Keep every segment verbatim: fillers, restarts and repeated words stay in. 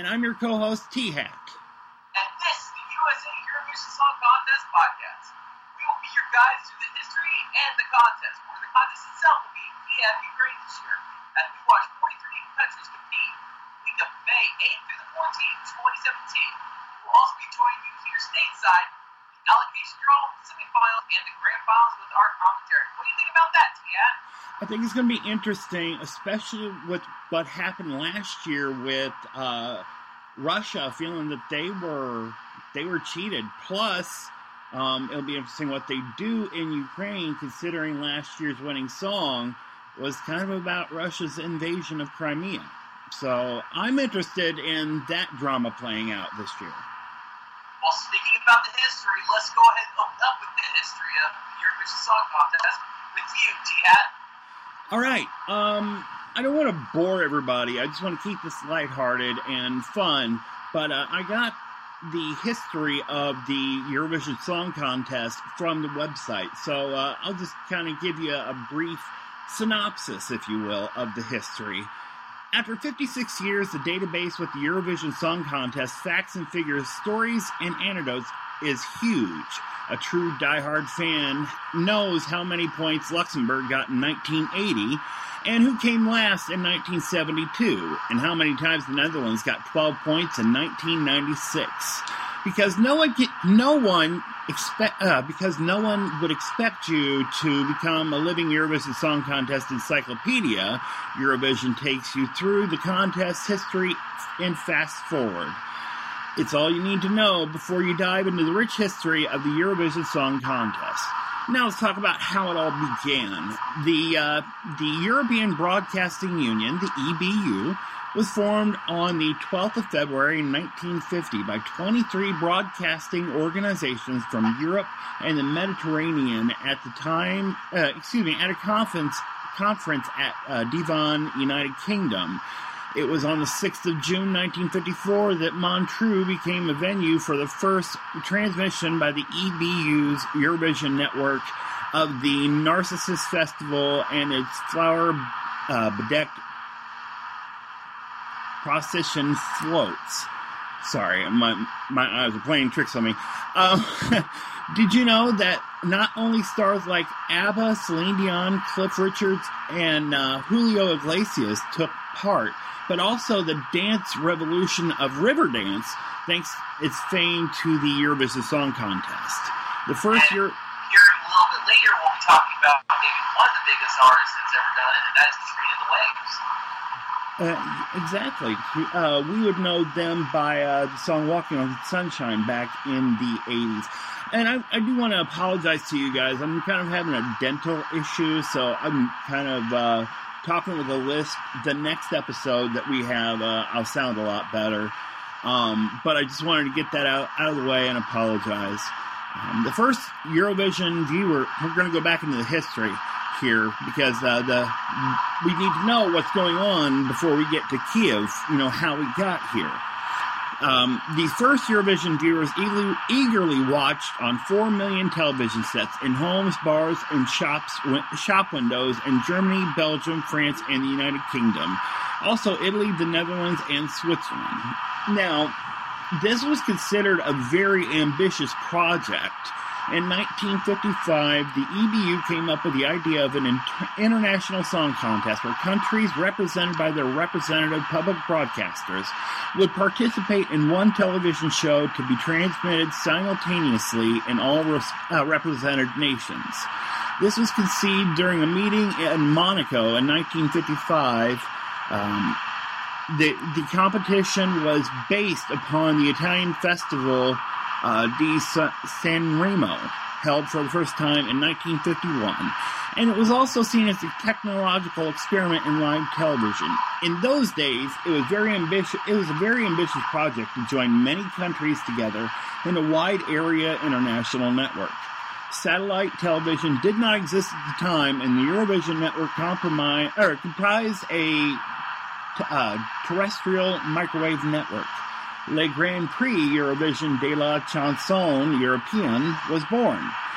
I'm your co-host, T-Hack. And this is the U S A Eurovision Song Contest podcast. We will be your guides through the history and the contest, where the contest itself will be in Kiev, Ukraine this year, as we watch forty-three countries compete week of May eighth through the fourteenth, twenty seventeen. We'll also be joining you here stateside, the allocation draw, semifinals, and the grand finals with our commentary. What do you think about that, T-Hack? I think it's going to be interesting, especially with what happened last year with uh, Russia feeling that they were they were cheated. Plus, um, it'll be interesting what they do in Ukraine, considering last year's winning song was kind of about Russia's invasion of Crimea. So I'm interested in that drama playing out this year. Well, speaking about the history, let's go ahead and open up with the history of the Eurovision Song Contest with you, T-Hat. All right, um, I don't want to bore everybody. I just want to keep this lighthearted and fun. But uh, I got the history of the Eurovision Song Contest from the website. So uh, I'll just kind of give you a brief synopsis, if you will, of the history. After fifty-six years, the database with the Eurovision Song Contest facts and figures, stories, and anecdotes is huge. A true diehard fan knows how many points Luxembourg got in nineteen eighty and who came last in nineteen seventy-two, and how many times the Netherlands got twelve points in nineteen ninety-six. Because no one get, no one expect uh, because no one would expect you to become a living Eurovision Song Contest encyclopedia, Eurovision takes you through the contest history and fast forward. It's all you need to know before you dive into the rich history of the Eurovision Song Contest. Now let's talk about how it all began. The uh, the European Broadcasting Union, the E B U, was formed on the twelfth of February nineteen fifty by twenty-three broadcasting organizations from Europe and the Mediterranean at the time, uh, excuse me, at a conference conference at uh, Devon, United Kingdom. It was on the sixth of June nineteen fifty-four that Montreux became a venue for the first transmission by the E B U's Eurovision network of the Narcissus Festival and its flower-bedecked uh, procession floats. Sorry, my my eyes are playing tricks on me. Um, did you know that not only stars like ABBA, Celine Dion, Cliff Richards, and uh, Julio Iglesias took part, but also the dance revolution of Riverdance, thanks its fame to the Eurovision Song Contest. The first and year... Here a little bit later, we'll be talking about maybe one of the biggest artists that's ever done it, and that's Trina the Waves. Uh, exactly. Uh, we would know them by uh, the song Walking on Sunshine back in the eighties. And I, I do want to apologize to you guys. I'm kind of having a dental issue, so I'm kind of uh, talking with a lisp. The next episode that we have, uh, I'll sound a lot better. Um, but I just wanted to get that out, out of the way and apologize. Um, the first Eurovision viewer, we're going to go back into the history here, because uh, the we need to know what's going on before we get to Kiev, you know, how we got here. Um, the first Eurovision viewers eagerly, eagerly watched on four million television sets in homes, bars, and shops, shop windows in Germany, Belgium, France, and the United Kingdom. Also Italy, the Netherlands, and Switzerland. Now, this was considered a very ambitious project. In nineteen fifty-five, the E B U came up with the idea of an inter- international song contest where countries represented by their representative public broadcasters would participate in one television show to be transmitted simultaneously in all res- uh, represented nations. This was conceived during a meeting in Monaco in nineteen fifty-five. Um, the, the competition was based upon the Italian festival Uh, di San Remo, held for the first time in nineteen fifty-one, and it was also seen as a technological experiment in live television. In those days, it was very ambitious. It was a very ambitious project to join many countries together in a wide area international network. Satellite television did not exist at the time, and the Eurovision network compromise, or comprised a uh, terrestrial microwave network. Le Grand Prix Eurovision de la Chanson European was born.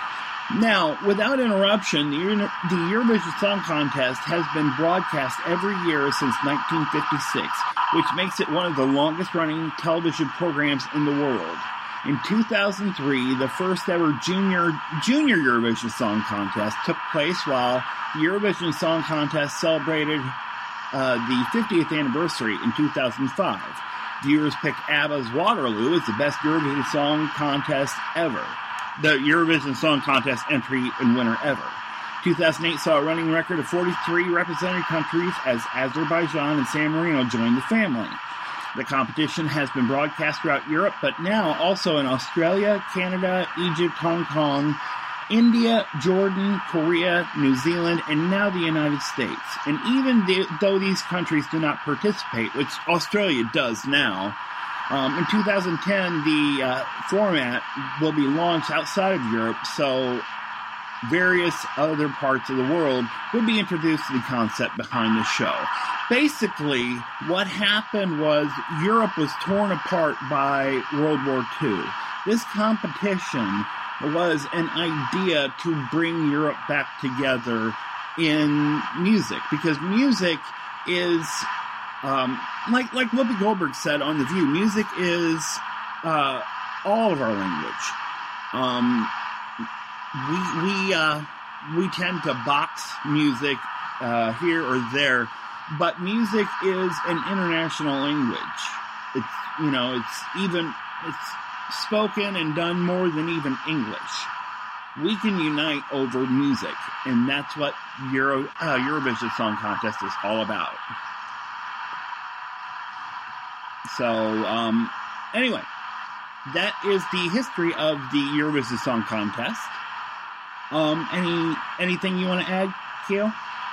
Now, without interruption, the, the Eurovision Song Contest has been broadcast every year since nineteen fifty-six, which makes it one of the longest-running television programs in the world. In two thousand three, the first ever junior junior Eurovision Song Contest took place while the Eurovision Song Contest celebrated uh, the fiftieth anniversary in two thousand five. Viewers picked ABBA's Waterloo as the best Eurovision Song Contest ever. The Eurovision Song Contest entry and winner ever. two thousand eight saw a running record of forty-three represented countries as Azerbaijan and San Marino joined the family. The competition has been broadcast throughout Europe, but now also in Australia, Canada, Egypt, Hong Kong, India, Jordan, Korea, New Zealand, and now the United States. And even the, though these countries do not participate, which Australia does now, um, in two thousand ten the uh, format will be launched outside of Europe, so various other parts of the world would be introduced to the concept behind the show. Basically, what happened was Europe was torn apart by World War Two. This competition was an idea to bring Europe back together in music, because music is, um, like like Whoopi Goldberg said on The View, music is uh, all of our language. Um, we we uh, we tend to box music uh, here or there, but music is an international language. It's, you know, it's even it's spoken and done more than even English. We can unite over music, and that's what Euro uh, Eurovision Song Contest is all about. So, um, anyway, that is the history of the Eurovision Song Contest. Um, any anything you want to add, Keel?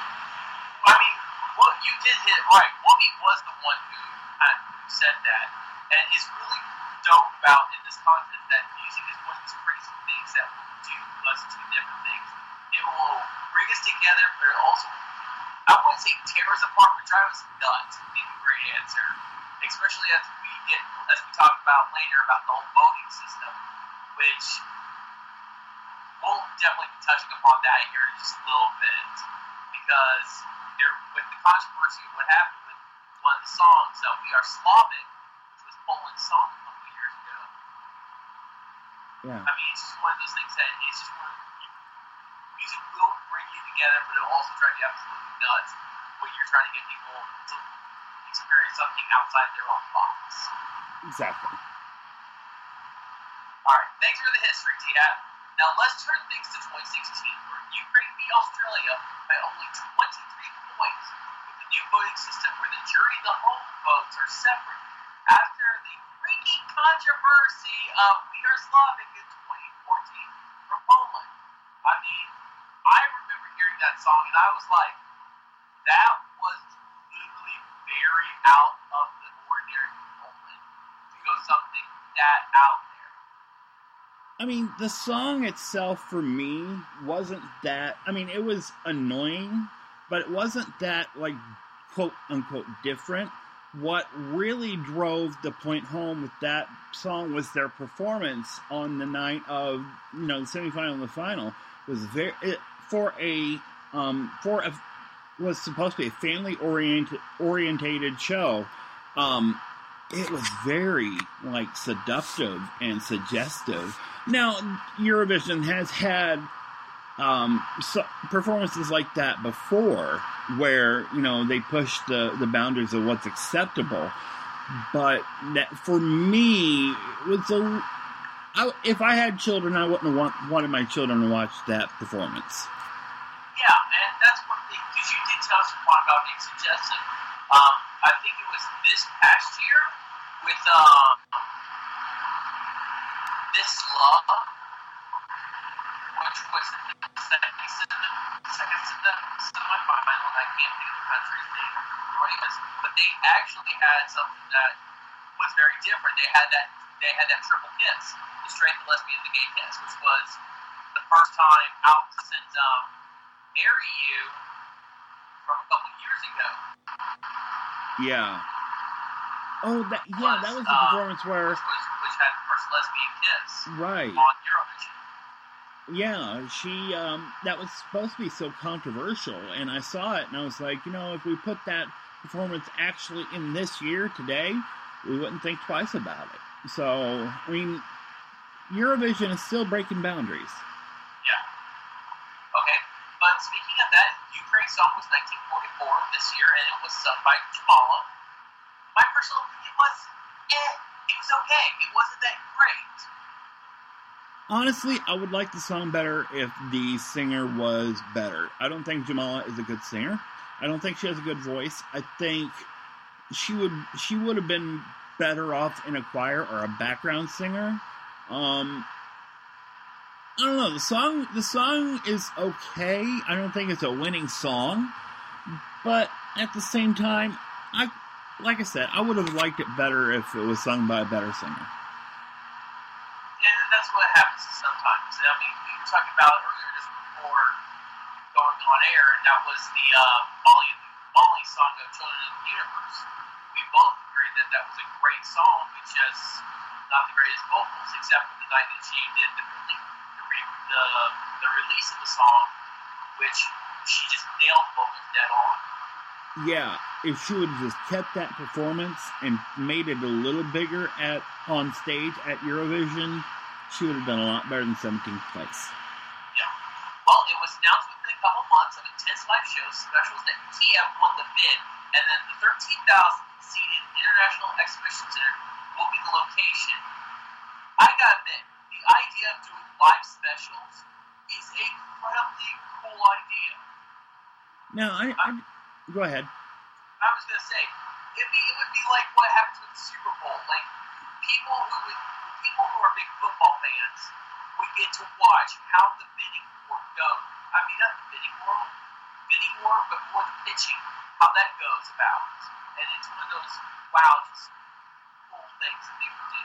I mean, well, you did hit it right. Whoopi was the one who, uh, who said that, and it's really dope about in this contest that music is one of these crazy things that will do us two different things. It will bring us together, but it also, I wouldn't say tear us apart, but drive us nuts would be the great answer. Especially as we get, as we talk about later about the whole voting system, which we'll definitely be touching upon that here in just a little bit, because there, with the controversy of what happened with one of the songs, uh, We Are Slavic, which was Poland's song a couple of years ago. Yeah. I mean, it's just one of those things that it's just one of the, music will bring you together, but it'll also drive you absolutely nuts when you're trying to get people to experience something outside their own box. Exactly. Alright, thanks for the history, T-Hat. Now let's turn things to twenty sixteen, where Ukraine beat Australia by only twenty-three points with the new voting system where the jury and the home votes are separate after the freaking controversy of We Are Slavic in twenty fourteen from Poland. I mean, I remember hearing that song and I was like, that was literally very out of the ordinary Poland to go something that out there. I mean, the song itself for me wasn't that, I mean, it was annoying, but it wasn't that, like, quote unquote different. What really drove the point home with that song was their performance on the night of, you know, the semifinal and the final was very, it, for a, um, for a, was supposed to be a family oriented, orientated show. Um, it was very, like, seductive and suggestive. Now, Eurovision has had um, so performances like that before, where, you know, they push the, the boundaries of what's acceptable. But that, for me, it was a... I, if I had children, I wouldn't have want, wanted my children to watch that performance. Yeah, and that's one thing, because you did tell us about being suggestive. Um, I think it was this past year with... Um, This Love, which was the second semi-final, and I can't think of the country's name, but they actually had something that was very different. They had that they had that triple kiss, the straight, the lesbian, the gay kiss, which was the first time out since um, Marry You from a couple years ago. Yeah. Oh, that yeah, was, that was the uh, performance where... Which, was, which had the first lesbian kiss. Right. On Eurovision. Yeah, she, um, that was supposed to be so controversial, and I saw it, and I was like, you know, if we put that performance actually in this year, today, we wouldn't think twice about it. So, I mean, Eurovision is still breaking boundaries. Yeah. Okay, but speaking of that, Ukraine's song was nineteen forty-four this year, and it was sung by Jamala. My personal opinion was, eh, it was okay. It wasn't that great. Honestly, I would like the song better if the singer was better. I don't think Jamala is a good singer. I don't think she has a good voice. I think she would she would have been better off in a choir or a background singer. Um, I don't know. The song the song is okay. I don't think it's a winning song, but at the same time, I like I said, I would have liked it better if it was sung by a better singer. And that's what happens sometimes. I mean, we were talking about it earlier just before going on air, and that was the uh, Molly Molly song of Children of the Universe. We both agreed that that was a great song, it's just not the greatest vocals, except for the night that she did the, the, the, the release of the song, which she just nailed the vocals dead on. Yeah, if she would have just kept that performance and made it a little bigger at on stage at Eurovision, she would have done a lot better than seventeenth place. Yeah. Well, it was announced within a couple months of intense live shows, specials that Kiev won the bid, and then the thirteen thousand seated International Exhibition Center will be the location. I gotta admit, the idea of doing live specials is an incredibly cool idea. Now, I, I go ahead. I was gonna say, it'd be, it would be like what happens with the Super Bowl. Like people who would, people who are big football fans would get to watch how the bidding war goes. I mean, not the bidding war, bidding war, but more the pitching, how that goes about. And it's one of those wow, just cool things that they would do.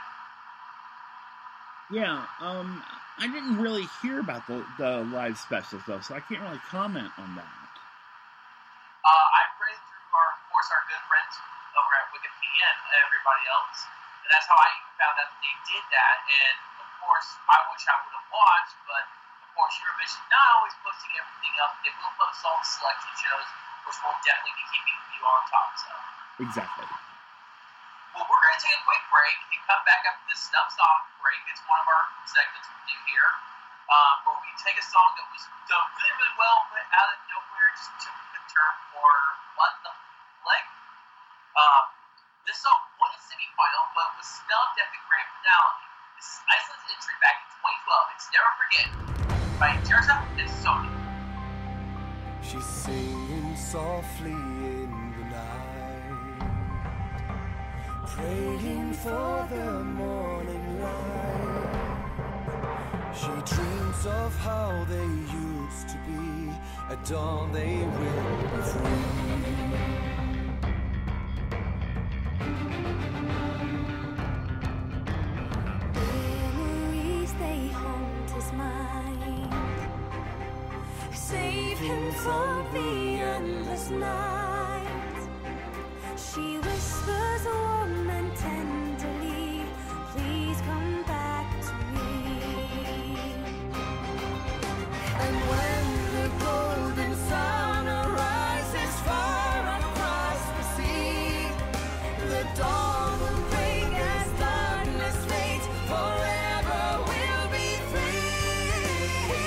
Yeah, um, I didn't really hear about the, the live specials though, so I can't really comment on that. Uh, I've read through our, of course, our good friends over at Wikipedia and everybody else, and that's how I even found out that they did that. And of course, I wish I would have watched, but of course, Eurovision not always posting everything up. They will post all the selection shows, which we'll definitely be keeping you on top of. Exactly. Well, we're going to take a quick break and come back after this Snuff Song break. It's one of our segments we do here, um, where we take a song that was done really, really well, but out of nowhere just took the term for what the flick. Um, this song won a semifinal, but was snubbed at the grand finale. This is Iceland's entry back in twenty twelve. It's Never Forget by Teresa and Sony. She's singing softly in the night, praying for the morning light. She dreams of how they used to be. At dawn they will be free. Memories, they haunt his mind. Save him from the endless night. She whispers warm and tenderly, please come back to me. And when the golden sun arises far across the sea, the dawn will break as darkness fades, forever we'll be free.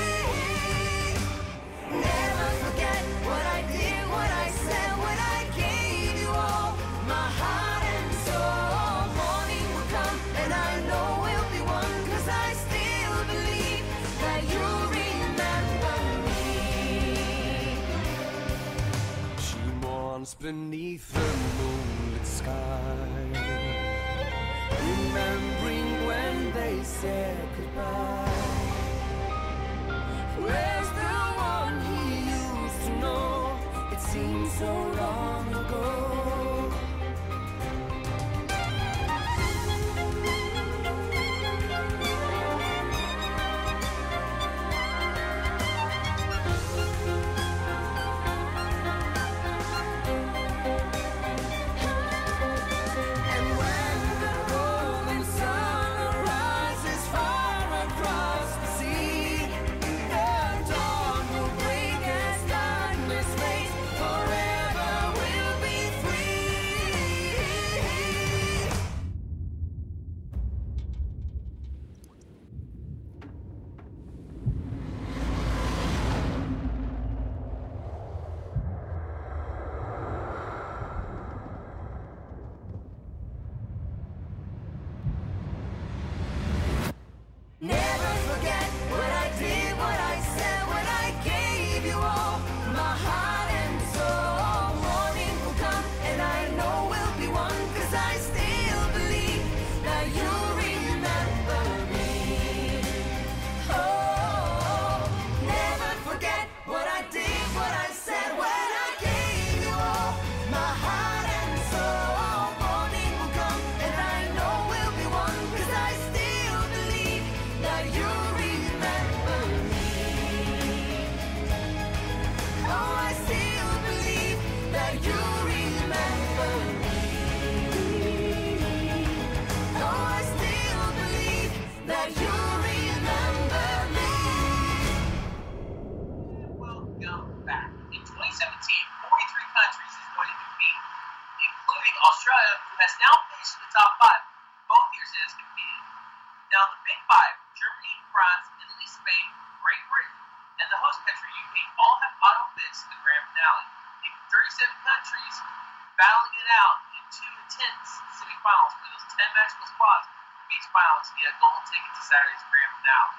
Never forget what I did, what I said, when I gave you all my heart and soul. Morning will come and I know we'll be one, 'cause I still believe that you'll remember me. She mourns beneath the moonlit sky, remembering when they said goodbye. Where's the one he used to know? It seems so long ago. And when the golden sun arises far across Italy, Spain, Great Britain, and the host country, U K, all have auto bids to the grand finale, leaving thirty-seven countries battling it out in two intense semifinals for those ten magical spots from each final to get a golden ticket to Saturday's grand finale.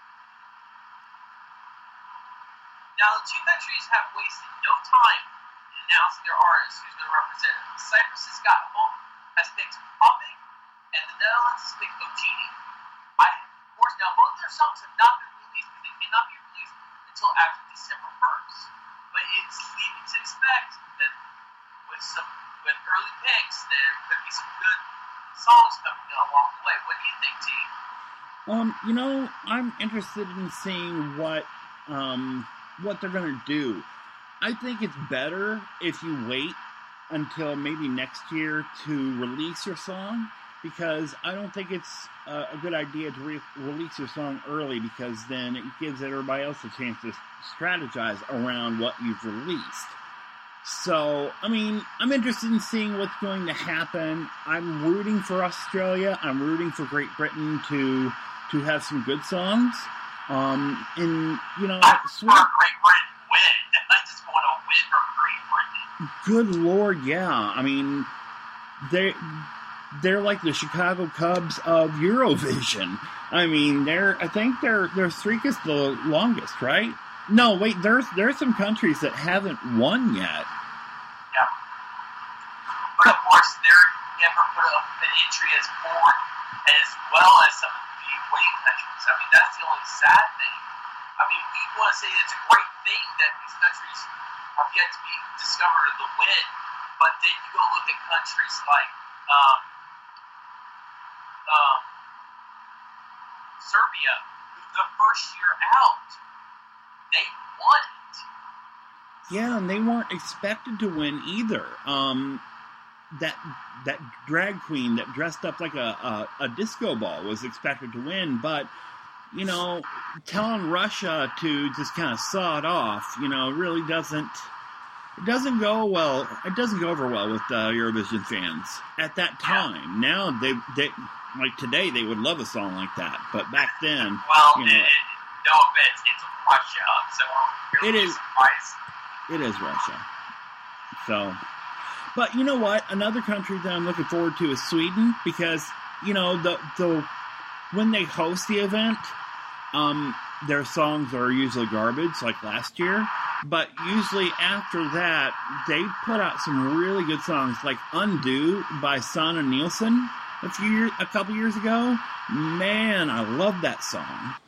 Now, the two countries have wasted no time in announcing their artist who's going to represent them. Cyprus' Scott Holt has picked Hopping, and the Netherlands has picked Ogini. I, of course, now both their songs have not been released, but they cannot be released until after December first. But it's leading to expect that with some with early picks, there could be some good songs coming along the way. What do you think, T? Um, you know, I'm interested in seeing what um what they're gonna do. I think it's better if you wait until maybe next year to release your song, because I don't think it's a, a good idea to re- release your song early, because then it gives everybody else a chance to strategize around what you've released. So, I mean, I'm interested in seeing what's going to happen. I'm rooting for Australia. I'm rooting for Great Britain to to have some good songs. Um, and, you know, I Sweden... prefer Great Britain win. I just want to win from Great Britain. Good Lord, yeah. I mean, they they're like the Chicago Cubs of Eurovision. I mean, they're I think their their streak is the longest, right? No, wait, there's there's some countries that haven't won yet. Yeah. But of course, they're never put up an entry as forward as well as some of the winning countries. I mean, that's the only sad thing. I mean, we want to say it's a great thing that these countries have yet to be discovered of the win, but then you go look at countries like um, um, Serbia, who the first year out, they won it. Yeah, and they weren't expected to win either. Um, that that drag queen that dressed up like a, a, a disco ball was expected to win, but, you know, telling Russia to just kind of saw it off, you know, really doesn't it doesn't go well. It doesn't go over well with uh, Eurovision fans at that time. Now they they like today they would love a song like that, but back then, well, you know, it, it, no offense, it's Russia, so are we really It is. surprised? it is Russia. So, but you know what? Another country that I'm looking forward to is Sweden, because, you know, the the when they host the event, um, their songs are usually garbage, like last year. But usually after that, they put out some really good songs, like "Undo" by Sanna Nielsen a few years, a couple years ago. Man, I love that song.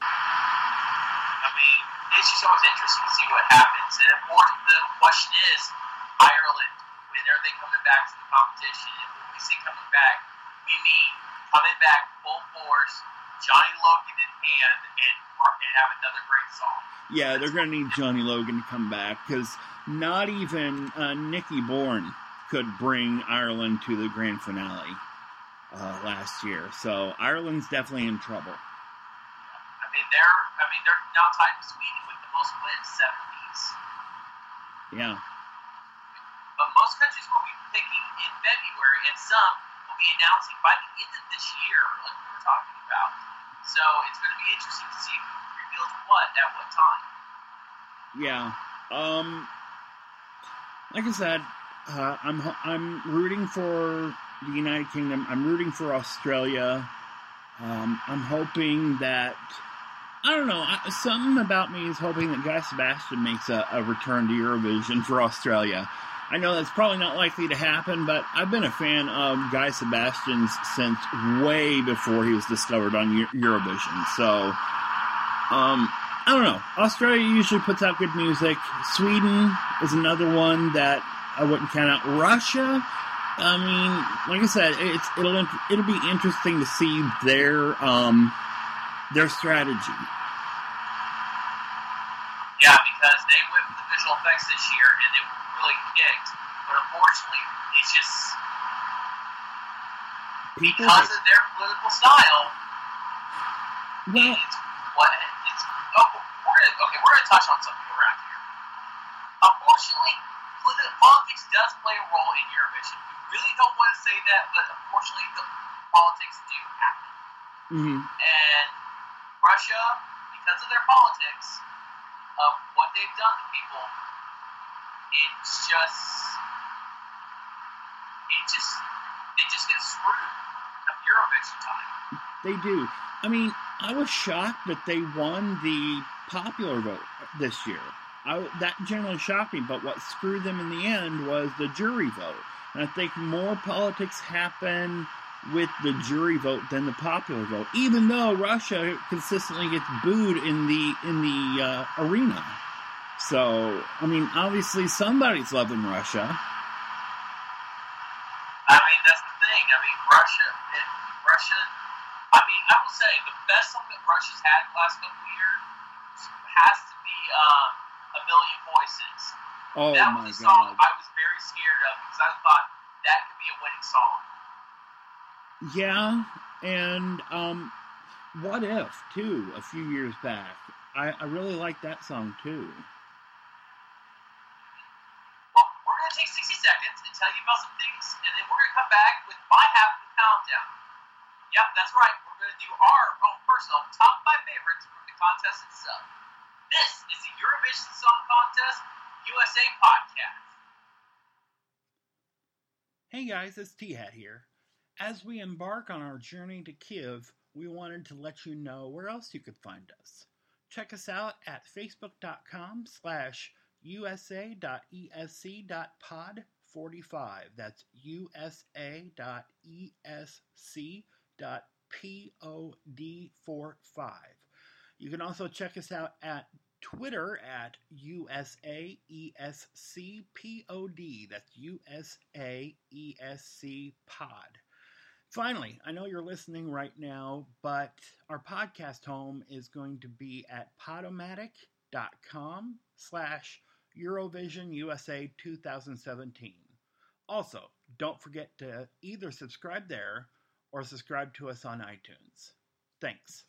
I mean, it's just always interesting to see what happens. And of course, the question is, Ireland, when are they coming back to the competition? And when we say coming back, we mean coming back full force, Johnny Logan in hand, and, and have another great song. Yeah, they're going to need Johnny Logan to come back, because not even uh, Nicky Bourne could bring Ireland to the grand finale uh, last year. So Ireland's definitely in trouble. I mean, they're I mean they're now tied with Sweden with the most wins, seven apiece. Yeah. But most countries will be picking in February, and some will be announcing by the end of this year, like we were talking about. So it's going to be interesting to see who reveals what at what time. Yeah. Um, like I said, uh, I'm I'm rooting for the United Kingdom. I'm rooting for Australia. Um, I'm hoping that, I don't know, I, something about me is hoping that Guy Sebastian makes a, a return to Eurovision for Australia. I know that's probably not likely to happen, but I've been a fan of Guy Sebastian's since way before he was discovered on Euro- Eurovision. So, um, I don't know. Australia usually puts out good music. Sweden is another one that I wouldn't count out. Russia, I mean, like I said, it's it'll it'll be interesting to see their um their strategy. Yeah, because they went with the visual effects this year, and they really kicked. But unfortunately, it's just People because that, of their political style. well, It's what it's. Oh, we're gonna, okay, we're gonna touch on something around here. Unfortunately, politi- politics does play a role in Eurovision. We really don't want to say that, but unfortunately, the politics do happen. mm-hmm. And Russia, because of their politics, of what they've done to people, it's just, it just, they just get screwed come Eurovision time. They do. I mean, I was shocked that they won the popular vote this year. I, that generally shocked me, but what screwed them in the end was the jury vote. And I think more politics happen with the jury vote than the popular vote, even though Russia consistently gets booed in the in the uh, arena. So, I mean, obviously somebody's loving Russia. I mean, that's the thing. I mean, Russia, it, Russia. I mean, I will say the best song that Russia's had the last couple of years has to be um, "A Million Voices." Oh that my was a song God! I was very scared of because I thought that could be a winning song. Yeah, and um, "What If" too. A few years back, I, I really like that song too. Well, we're gonna take sixty seconds and tell you about some things, and then we're gonna come back with my half of the countdown. Yep, that's right. We're gonna do our own personal top five favorites from the contest itself. This is the Eurovision Song Contest U S A podcast. Hey guys, it's T-Hat here. As we embark on our journey to Kiev, we wanted to let you know where else you could find us. Check us out at facebook.com slash usa.esc.pod45. That's usa.esc.pod45. You can also check us out at Twitter at U S A E S C P O D. That's U S A E S C Pod. Finally, I know you're listening right now, but our podcast home is going to be at podomatic.com slash Eurovision U S A twenty seventeen. Also, don't forget to either subscribe there or subscribe to us on iTunes. Thanks.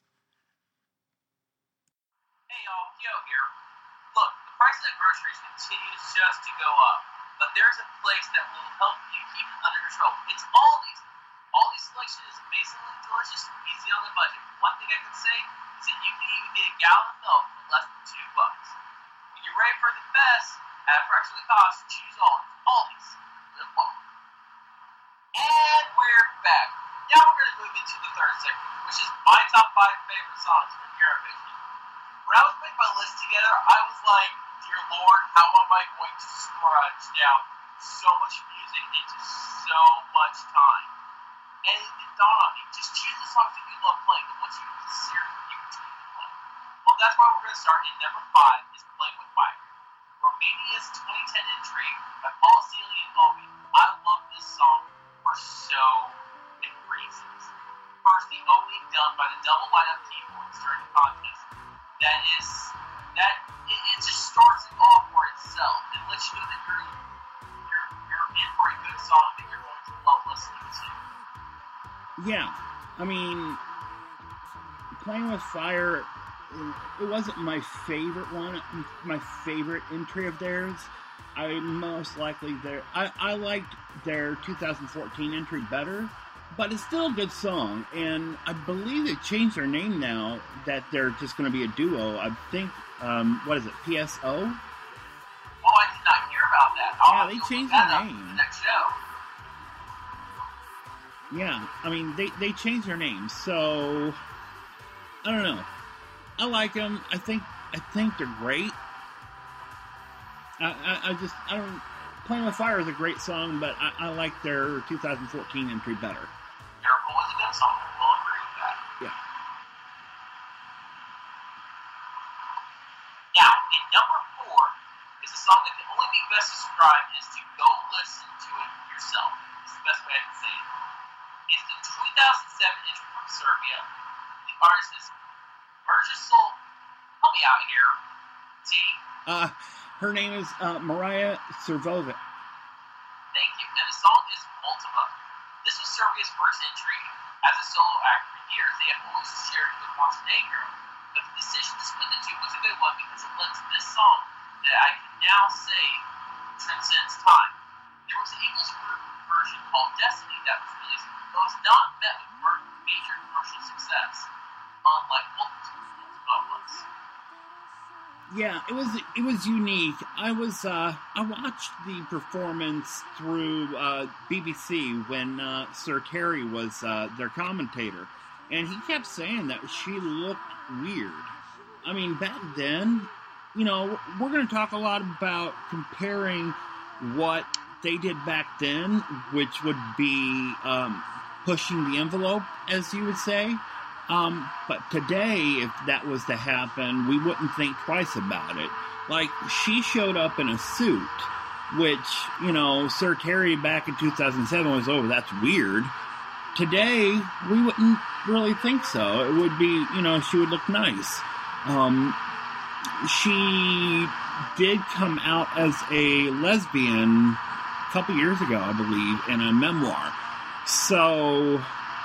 Hey y'all, Yo here. Look, the price of groceries continues just to go up, but there's a place that will help you keep it under control. It's Aldi's. Aldi's selection is amazingly delicious and easy on the budget. One thing I can say is that you can even get a gallon of milk for less than two bucks. When you're ready for the best at a fraction of the cost, choose Aldi's. Aldi's. Live long. And we're back. Now we're going to move into the third segment, which is my top five favorite songs from Eurovision. When I was putting my list together, I was like, dear Lord, how am I going to scrunch down so much music into so much time? And it dawned on me, just choose the songs that you love playing, the ones you consider you continue to play. Well, that's why we're going to start. In number five is Playing with Fire, Romania's twenty ten entry by Paul Celia and Omi. I love this song for so many reasons. First, the opening done by the double lineup keyboards during the contest. That is, that, it, it just starts it off for itself. It lets you know that you're, you're, you're in for a good song that you're going to love listening to. Yeah, I mean, Playing with Fire, it wasn't my favorite one, my favorite entry of theirs. I most likely, their, I, I liked their two thousand fourteen entry better, but it's still a good song, and I believe they changed their name now, that they're just going to be a duo. I think, um, what is it, P S O? Oh, I did not hear about that. I'll Yeah, they have to changed look that their up name. for the next show. Yeah, I mean, they, they changed their name, so, I don't know. I like them. I think, I think they're great. I, I, I just, I don't, Playing with Fire is a great song, but I, I like their two thousand fourteen entry better. Miracle is a good song. We'll agree with that. Yeah. Now, in number four is a song that can only be best described as to go listen to it yourself. It's the best way I can say it. It's the two thousand seven entry from Serbia. The artist is Mirjasol. Help me out here. T. Uh, her name is uh, Mariah Servovic. Thank you. And the song is Multima. This was Serbia's first entry as a solo act for years. They have always shared it with Montenegro. But the decision to split the two was a good one because it led to this song that I can now say transcends time. There was an English version called Destiny that was released, but was not met with major commercial success, unlike Multima was. Yeah, it was it was unique. I was uh, I watched the performance through uh, B B C when uh, Sir Terry was uh, their commentator, and he kept saying that she looked weird. I mean, back then, you know, we're going to talk a lot about comparing what they did back then, which would be um, pushing the envelope, as you would say. Um, but today, if that was to happen, we wouldn't think twice about it. Like, she showed up in a suit, which, you know, Sir Terry back in two thousand seven was, oh, that's weird. Today, we wouldn't really think so. It would be, you know, she would look nice. Um, she did come out as a lesbian a couple years ago, I believe, in a memoir. So...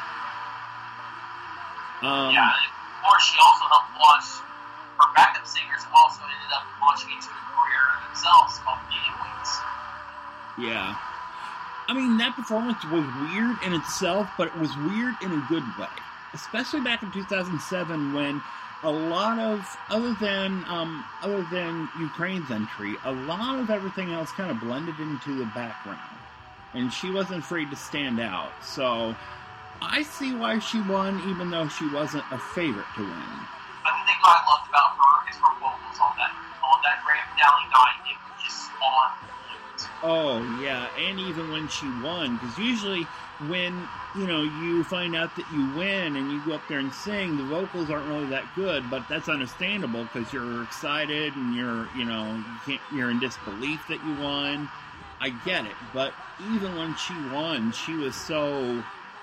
Um, yeah, of course, she also helped launch her backup singers. Also ended up launching into a career themselves called Beauty Queens. Yeah, I mean that performance was weird in itself, but it was weird in a good way. Especially back in two thousand seven, when a lot of other than um, other than Ukraine's entry, a lot of everything else kind of blended into the background, and she wasn't afraid to stand out. So. I see why she won, even though she wasn't a favorite to win. But the thing I loved about her is her vocals on that on that grand finale night. It was just on point. Oh yeah, and even when she won, because usually when you know you find out that you win and you go up there and sing, the vocals aren't really that good. But that's understandable because you're excited and you're you know you can't you're in disbelief that you won. I get it, but even when she won, she was so.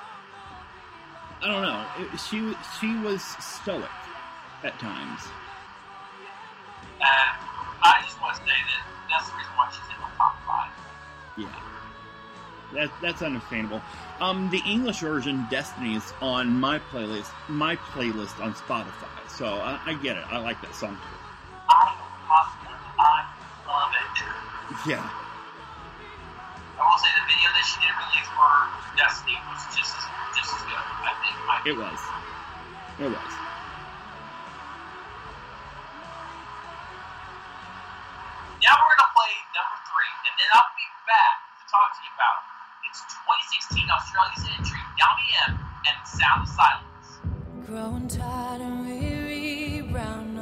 I don't know. It, she she was stoic at times. And I just want to say that that's the reason why she's in the top five. Yeah, that that's understandable. Um, the English version, Destiny, is on my playlist. My playlist on Spotify. So I, I get it. I like that song too. I I love it. Yeah. I will say the video that she did release for Destiny was just as just as good. I think. I It was. It was. Now we're gonna play number three, and then I'll be back to talk to you about it's twenty sixteen Australia's entry, Yami M and Sound of Silence. Growing tired and weary, brown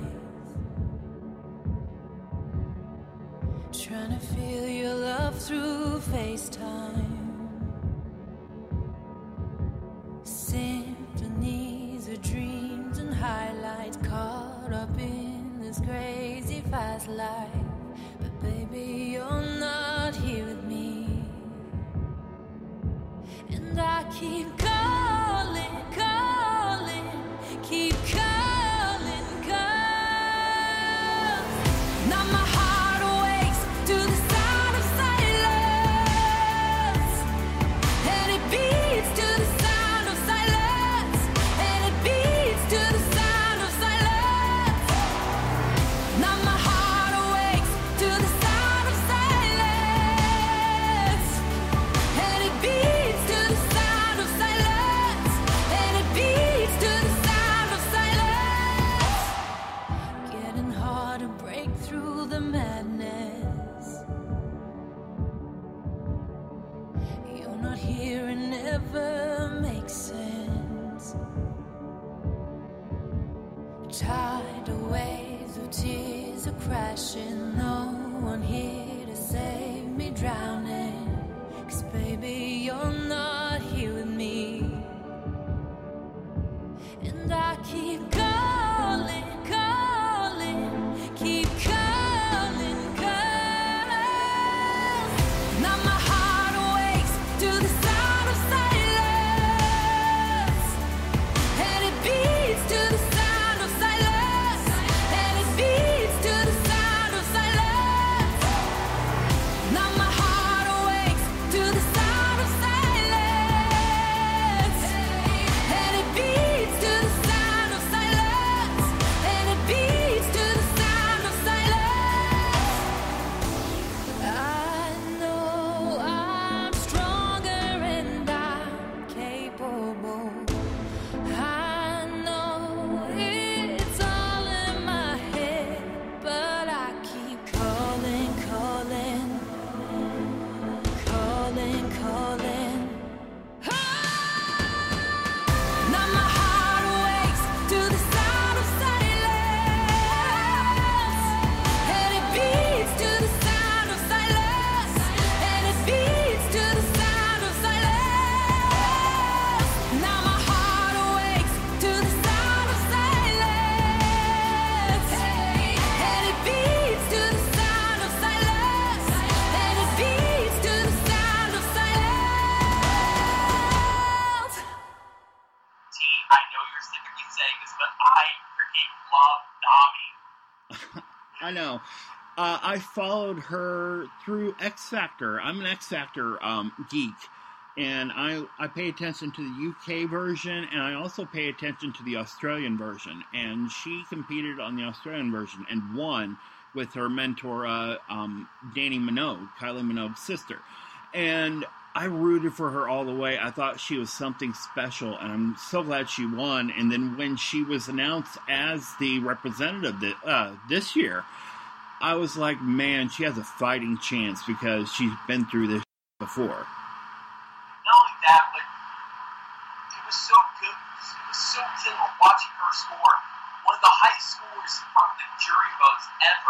eyes, trying to feel your love through FaceTime. Symphonies of dreams and highlights, caught up in this crazy fast life. But baby, you're not here with me, and I keep calling, calling, keep calling, 'cause now my heart awakes to the sound of silence, and it beats to the sound of silence, and it beats to the sound of silence. Now my heart awakes to the sound of silence, and it beats to the sound of silence, and it beats to the sound of silence. Getting hard to break through the madness. You're not here and never makes sense. Tidal waves of tears are crashing. No one here to save me drowning. 'Cause baby, you're not here with me, and I keep calling, calling, keep calling, 'cause now my heart awakes to the sound of silence, and it beats to the sound of silence, and it beats to the sound of silence. Now my heart awakes to the sound of silence. love Dami. I know. Uh, I followed her through X Factor. I'm an X Factor um, geek, and I I pay attention to the U K version, and I also pay attention to the Australian version. And she competed on the Australian version and won with her mentor, uh, um, Dannii Minogue, Kylie Minogue's sister. And I rooted for her all the way. I thought she was something special, and I'm so glad she won. And then when she was announced as the representative that, uh, this year, I was like, man, she has a fighting chance because she's been through this before. Not only that, but it was so good. It was so good watching her score one of the highest scores from the jury votes ever.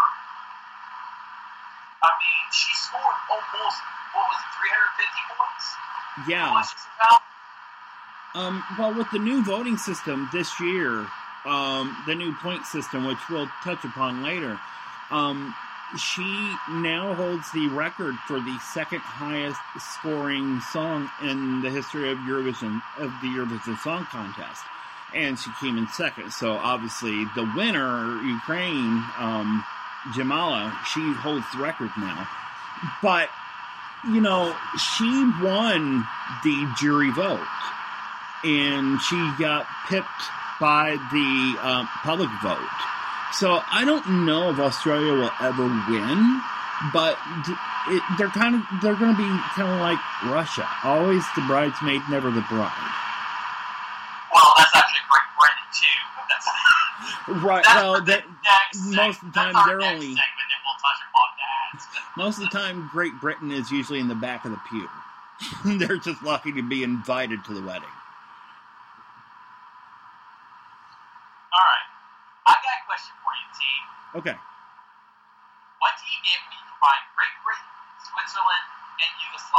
I mean, she scored almost, what was it, three hundred fifty points? Yeah. How much is it about? Um, well, with the new voting system this year, um, the new point system, which we'll touch upon later, um, she now holds the record for the second highest scoring song in the history of Eurovision, of the Eurovision Song Contest. And she came in second. So obviously the winner, Ukraine, um, Jamala, she holds the record now. But, you know, she won the jury vote. And she got pipped by the uh, public vote. So I don't know if Australia will ever win, but it, they're kind of they're going to be kind of like Russia, always the bridesmaid, never the bride. Well, that's actually Great Britain too. That's, right. that's Well, that next most of the time that's they're next only segment, and we'll touch upon that. most of the time Great Britain is usually in the back of the pew. They're just lucky to be invited to the wedding. All right. I got a question for you, team. Okay. What do you get when you combine Great Britain, Switzerland, and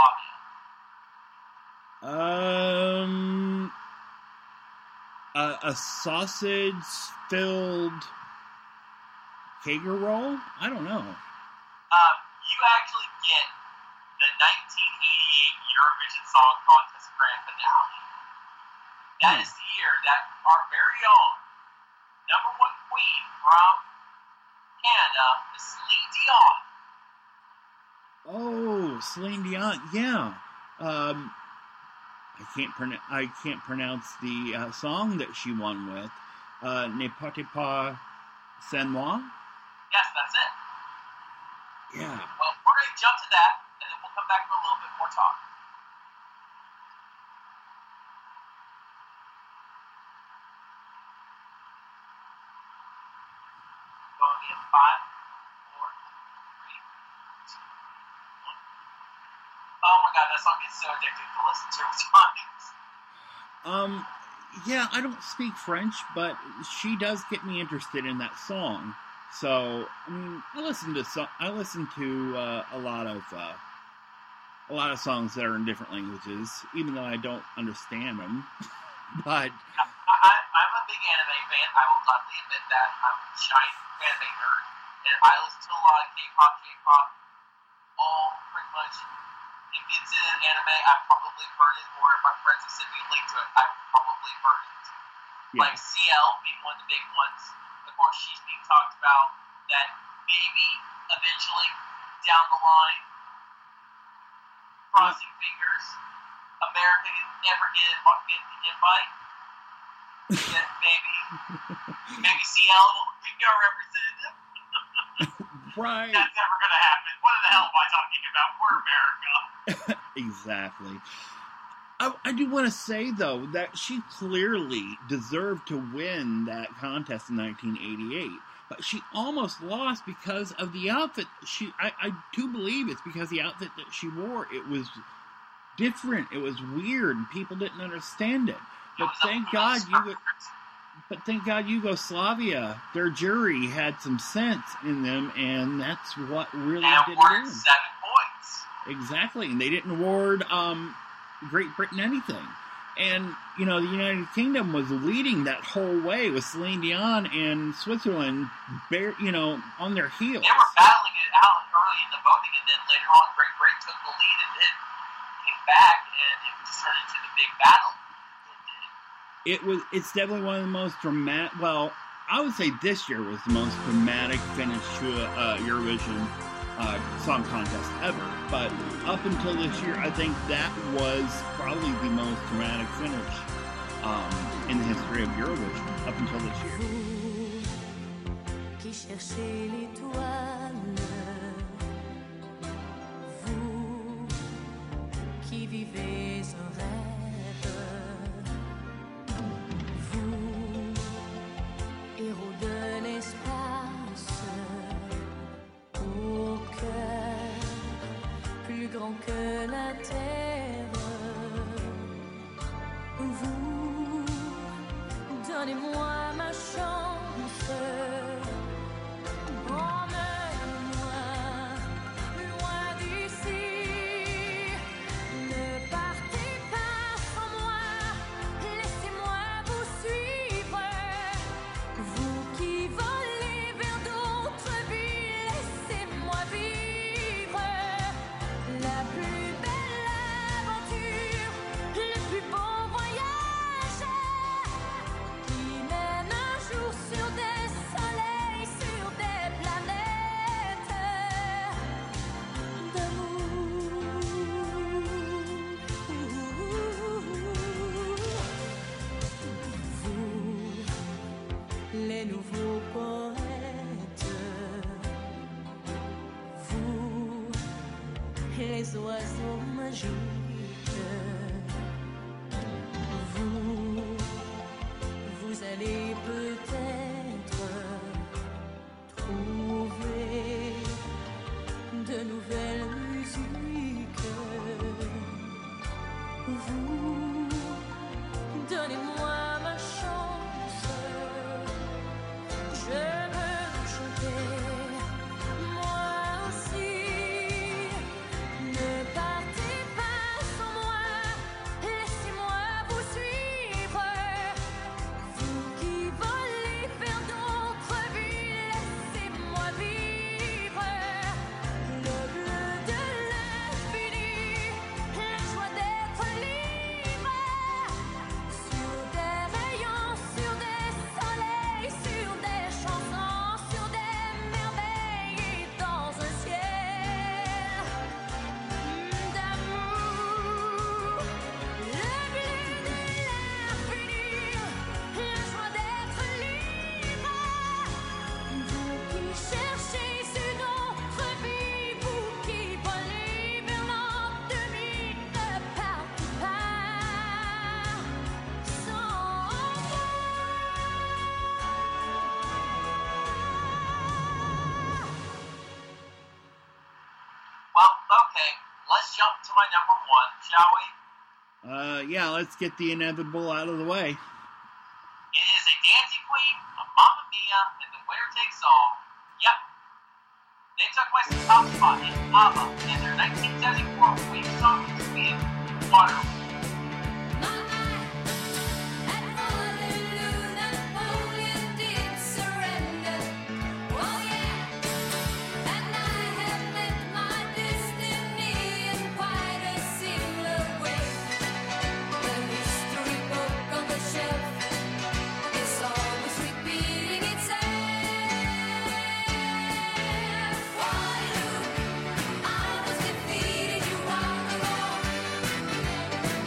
Yugoslavia? Um, a, a sausage-filled Kager roll? I don't know. Um, you actually get the nineteen eighty-eight Eurovision Song Contest grand finale. That Hmm. is the year that our very own number one queen from Canada, Miss Celine Dion. Oh, Celine Dion. Yeah. Um, I can't pronounce. I can't pronounce the uh, song that she won with. Uh, Ne partez pas sans moi. Yes, that's it. Yeah. Well, we're going to jump to that, and then we'll come back for a little bit more talk. Going in five, four, three, two, one. Oh my god, that song is so addictive to listen to times. Um. Yeah, I don't speak French, but she does get me interested in that song. So, I mean, I listen to so- I listen to uh, a lot of uh, a lot of songs that are in different languages, even though I don't understand them. But I, I, I'm a big anime fan. I will gladly admit that. I'm a giant anime nerd, and I listen to a lot of K-pop, K-pop, all pretty much. If it's in an anime, I've probably heard it, or if my friends have sent me a link to it, I've probably heard it. yeah, Like C L being one of the big ones. Of course, she's being talked about that maybe eventually down the line, crossing fingers, America can never get, get the invite. Yeah, maybe. Maybe C L will be our representative. right. That's never going to happen. What the hell am I talking about? We're America. Exactly. I, I do want to say, though, that she clearly deserved to win that contest in nineteen eighty-eight. But she almost lost because of the outfit. She, I, I do believe it's because the outfit that she wore, it was different. It was weird. And people didn't understand it. But thank God you. But thank God Yugoslavia, their jury had some sense in them, and that's what really and did awarded it in. seven points. Exactly, and they didn't award um, Great Britain anything. And, you know, the United Kingdom was leading that whole way with Celine Dion and Switzerland, bare, you know, on their heels. They were battling it out early in the voting, and then later on, Great Britain took the lead and then came back, and it just turned into the big battle. It was. It's definitely one of the most dramatic. Well, I would say this year was the most dramatic finish to a uh, Eurovision uh, Song Contest ever. But up until this year, I think that was probably the most dramatic finish um, in the history of Eurovision up until this year. Vous qui cherchez l'étoile, vous qui vivez un rêve, vous, héros de l'espace, au cœur plus grand que la terre, vous, donnez-moi ma chance, emmenez-moi loin d'ici, ne partez pas sans moi, laissez-moi vous suivre, vous qui volez vers d'autres vies, laissez-moi vivre la plus belle aventure, le plus beau voyage qui mène un jour sur des soleils, sur des planètes d'amour. Vous, les nouveaux poètes, vous, les oiseaux magiques, vous, vous allez peut-être trouver de nouvelles musiques. Vous, donnez-moi ma chance. Je veux chanter, moi aussi. Ne partez pas sans moi, laissez-moi vous suivre. Vous qui volez vers d'autres vies, laissez-moi vivre le bleu de l'infini, la joie d'être libre. Sur des rayons, sur des soleils, sur des chansons, sur des merveilles et dans un ciel d'amour. Le bleu de l'infini, la joie d'être libre. Vous qui cherchez une autre vie, vous qui volez vers l'ennemi, ne partez pas sans moi. Well, okay, let's jump to my number one, shall we? Uh, yeah, let's get the inevitable out of the way. It is a dancing queen, a Mamma Mia, and the winner takes all. Yep. They took my top spot in ABBA and their nineteen seventy-four wave song in Sweden, Waterloo. My eye at Waterloo, Napoleon did surrender. Oh yeah, and I have met my destiny in quite a similar way. The history book on the shelf is always repeating itself. Waterloo, I was defeated, you are alone.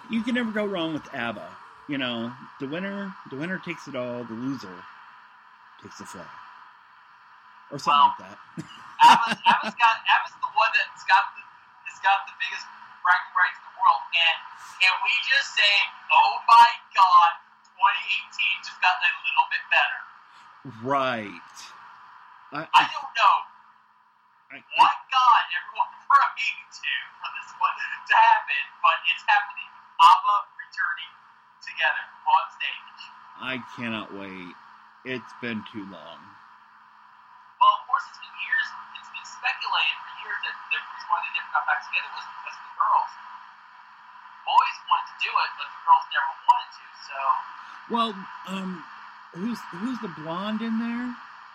you can never go wrong with ABBA. You know, the winner, the winner takes it all. The loser takes the fall, or something Well, like that. ABBA's, ABBA's got ABBA's the one that's got the has got the biggest bragging rights in the world. And can we just say, oh my God, twenty eighteen just got a little bit better. Right. I, I don't know I, I, what God everyone praying to for this one to happen, but it's happening. ABBA returning together on stage. I cannot wait. It's been too long. Well, of course, it's been years. It's been speculated for years that the reason why they never got back together was because of the girls. Boys wanted to do it, but the girls never wanted to. So, Well, um, who's who's the blonde in there?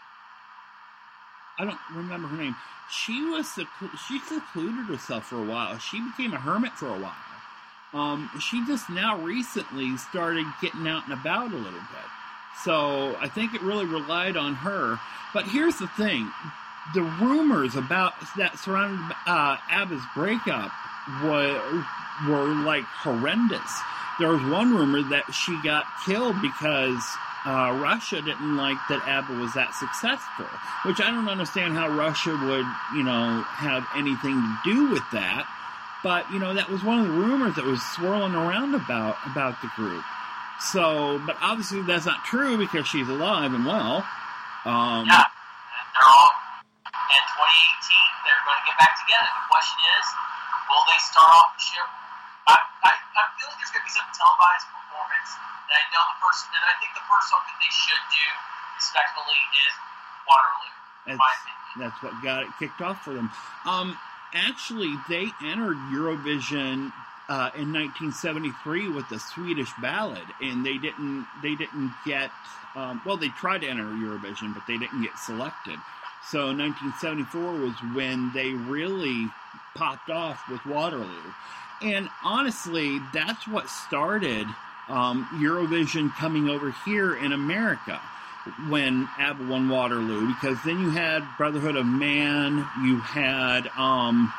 I don't remember her name. She was seclu- she secluded herself for a while. She became a hermit for a while. Um, she just now recently started getting out and about a little bit. So I think it really relied on her. But here's the thing. The rumors about that surrounded uh, ABBA's breakup were, were like horrendous. There was one rumor that she got killed because uh, Russia didn't like that ABBA was that successful, which I don't understand how Russia would, you know, have anything to do with that. But, you know, that was one of the rumors that was swirling around about about the group. So, but obviously that's not true because she's alive and well. Um, yeah, and they're all. In twenty eighteen, they're going to get back together. The question is, will they start off the show? I, I, I feel like there's going to be some televised performance, and I know the first, and I think the first song that they should do, respectfully, is Waterloo. In my opinion, that's what got it kicked off for them. Um, actually, they entered Eurovision uh, in nineteen seventy-three with the Swedish Ballad, and they didn't. They didn't get. Um, well, they tried to enter Eurovision, but they didn't get selected. So nineteen seventy-four was when they really popped off with Waterloo. And honestly, that's what started um, Eurovision coming over here in America when ABBA won Waterloo. Because then you had Brotherhood of Man, you had um,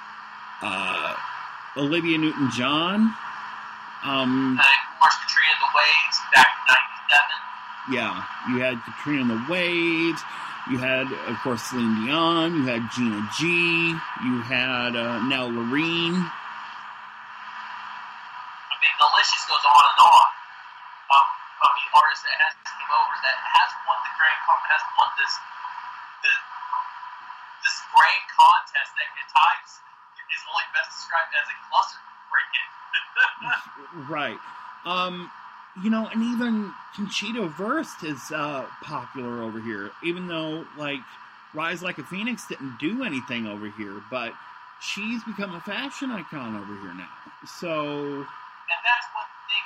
uh, Olivia Newton-John. Um, and of course, Katrina and the Waves back in ninety-seven. Yeah, you had Katrina and the Waves. You had, of course, Celine Dion. You had Gina G. You had uh, Nell Loreen. I mean, the list just goes on and on. Um, I mean, artists that has came over that has won the grand has won this the, this grand contest that at times is only best described as a cluster break-in. Right. Um, you know, and even Conchita Wurst is uh, popular over here, even though, like, Rise Like a Phoenix didn't do anything over here, but she's become a fashion icon over here now. So... And that's one thing.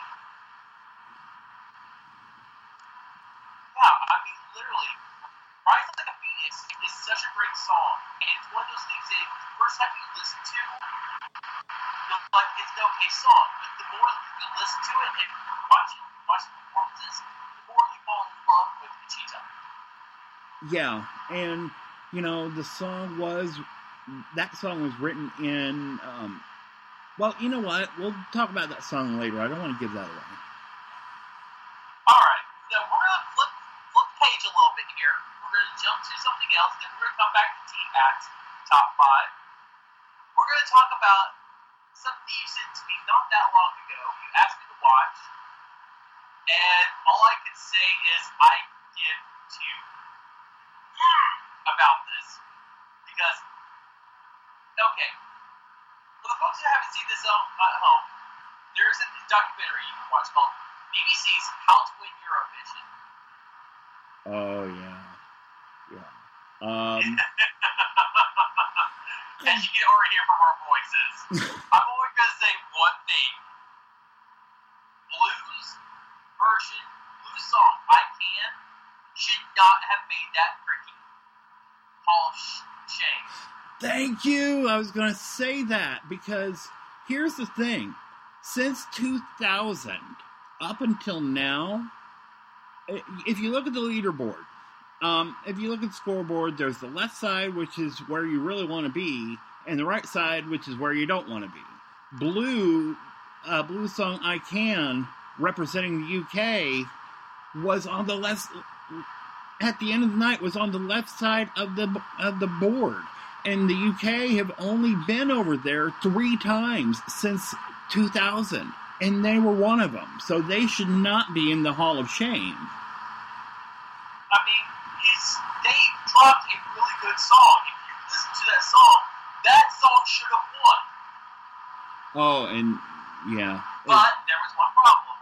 Yeah, I mean, literally, Rise Like a Phoenix is such a great song, and it's one of those things that the first time you listen to, you're like, it's an okay song, but the more you listen to it and watch it, watch the performances, the more you fall in love with Conchita. Yeah, and, you know, the song was, that song was written in, um, well, you know what, we'll talk about that song later. I don't want to give that away. Alright, so we're going to flip, flip the page a little bit here. We're going to jump to something else, then we're going to come back to T-Pat's top five. We're going to talk about something you said to me not that long ago. You asked me to watch, and all I can say is I give to you about this. Because, okay, for the folks who haven't seen this at home, there's a documentary you can watch called B B C's How to Win Eurovision. Oh, yeah. Yeah. Um... As you can already hear from our voices, I'm only going to say one thing. Blues version, blues song, I Can, should not have made that freaking Hall of Shame. Thank you. I was going to say that because here's the thing. Since two thousand, up until now, if you look at the leaderboard, um, if you look at the scoreboard, there's the left side, which is where you really want to be, and the right side, which is where you don't want to be. Blue uh, Blue Song I Can, representing the U K, was on the left, at the end of the night, was on the left side of the of the board. And the U K have only been over there three times since two thousand. And they were one of them. So they should not be in the Hall of Shame. I mean, it's, they dropped a really good song. If you listen to that song, that song should have won. Oh, and yeah. But there was one problem.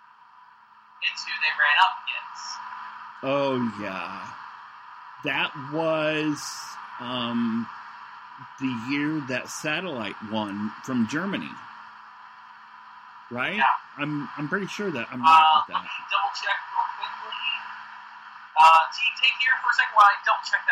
It's who they ran up against. Oh, yeah. That was um, the year that Satellite won from Germany. Right? Yeah. I'm I'm pretty sure that I'm Uh, right with let that. me double check real quickly. Uh, T, take here for a second while I double check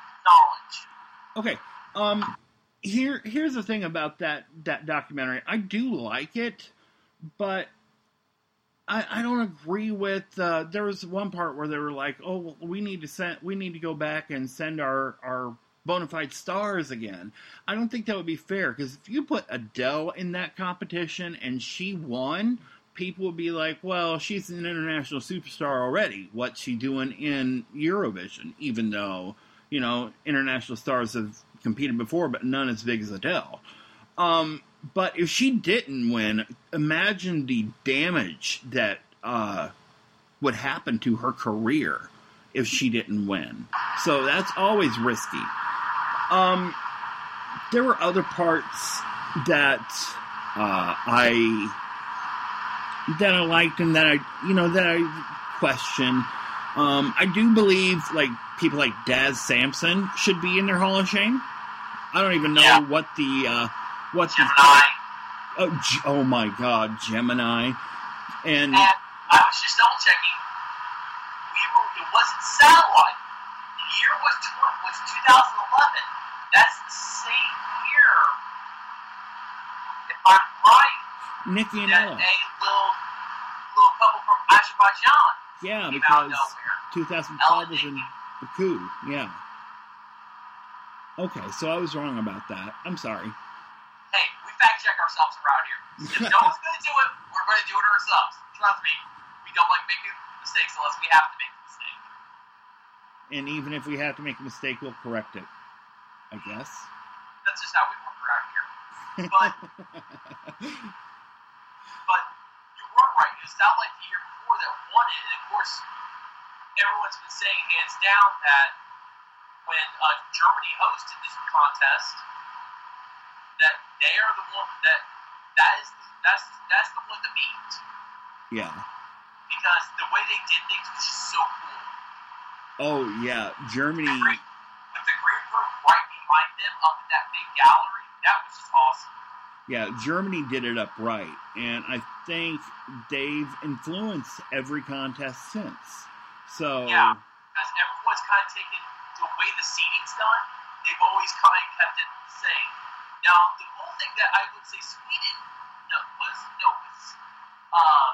that knowledge. Okay. Um here here's the thing about that that documentary. I do like it, but I, I don't agree with uh, there was one part where they were like, "Oh, well, we need to send we need to go back and send our our bona fide stars again." I don't think that would be fair, because if you put Adele in that competition and she won, people would be like, well, she's an international superstar already. What's she doing in Eurovision? Even though, you know, international stars have competed before, but none as big as Adele. Um, but if she didn't win, imagine the damage that uh, would happen to her career if she didn't win. So that's always risky. Um, there were other parts that uh, I that I liked and that I, you know, that I questioned. Um, I do believe like people like Daz Sampson should be in their Hall of Shame. I don't even know Yeah. what the uh, what the Gemini. oh, G- oh my God, Gemini, and And I was just double checking. We were. It wasn't Satellite. The year was tw- was two thousand eleven. That's the same year, if I'm right, Nikki and that Ella. a little little couple from Azerbaijan Yeah, came out of because nowhere. twenty twelve was in Nikki. Baku. Yeah. Okay, so I was wrong about that. I'm sorry. Hey, we fact check ourselves around here. If no one's going to do it, we're going to do it ourselves. Trust me. We don't like making mistakes unless we have to make a mistake. And even if we have to make a mistake, we'll correct it, I guess. That's just how we work around here. But but you were right. It was not like the year before that won it. And of course, everyone's been saying hands down that when uh, Germany hosted this contest, that they are the one that that is that's that's the one to beat, Yeah. because the way they did things was just so cool. Oh, yeah. Germany. The green, with the green room right behind them up in that big gallery, that was just awesome. Yeah, Germany did it up right. And I think they've influenced every contest since. So, Yeah, because everyone's kind of taken the way the seating's done. They've always kind of kept it the same. Now, the whole thing that I would say Sweden no, was no was um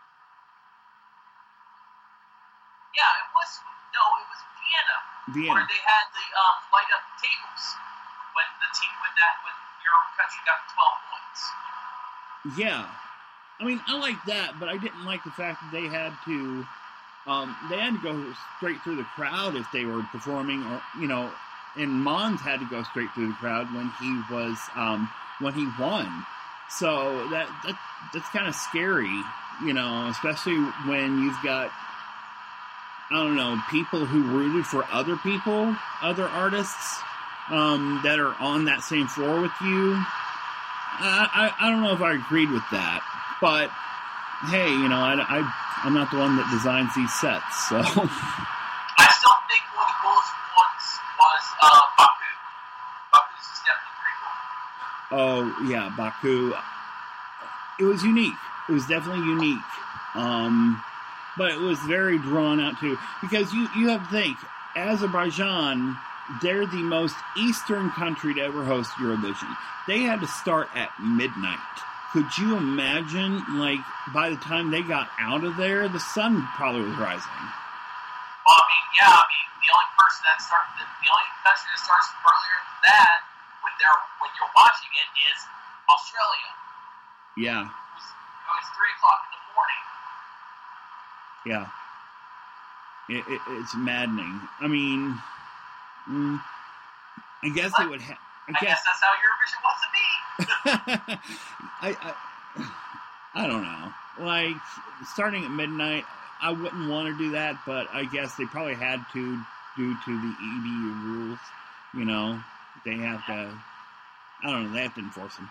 yeah it was no it was Vienna, Vienna. where they had the um, light up tables when the team when that when your country got twelve points. Yeah. I mean, I like that, but I didn't like the fact that they had to, um, they had to go straight through the crowd if they were performing, or, you know, and Mons had to go straight through the crowd when he was, um, when he won. So that, that that's kind of scary, you know, especially when you've got, I don't know, people who rooted for other people, other artists, um, that are on that same floor with you. I, I, I don't know if I agreed with that, but hey, you know, I, I, I'm not the one that designs these sets, so. I still think one of the coolest ones was uh, Baku. Baku's is definitely pretty cool. Oh, yeah, Baku. It was unique. It was definitely unique. Um, but it was very drawn out, too. Because you, you have to think, Azerbaijan, they're the most eastern country to ever host Eurovision. They had to start at midnight. Could you imagine, like, by the time they got out of there, the sun probably was rising. Well, I mean, yeah, I mean, the only person that starts, the, the only country that starts earlier than that, when they're when you're watching it, is Australia. Yeah. Who's, It was three o'clock in the morning. Yeah. It, it, it's maddening. I mean, mm, I guess What? it would have. I, I guess that's how Eurovision wants to be. I, I I don't know. Like starting at midnight, I wouldn't want to do that, but I guess they probably had to due to the E B U rules. You know, they have to. I don't know. They have to enforce them.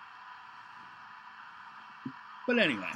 But anyway.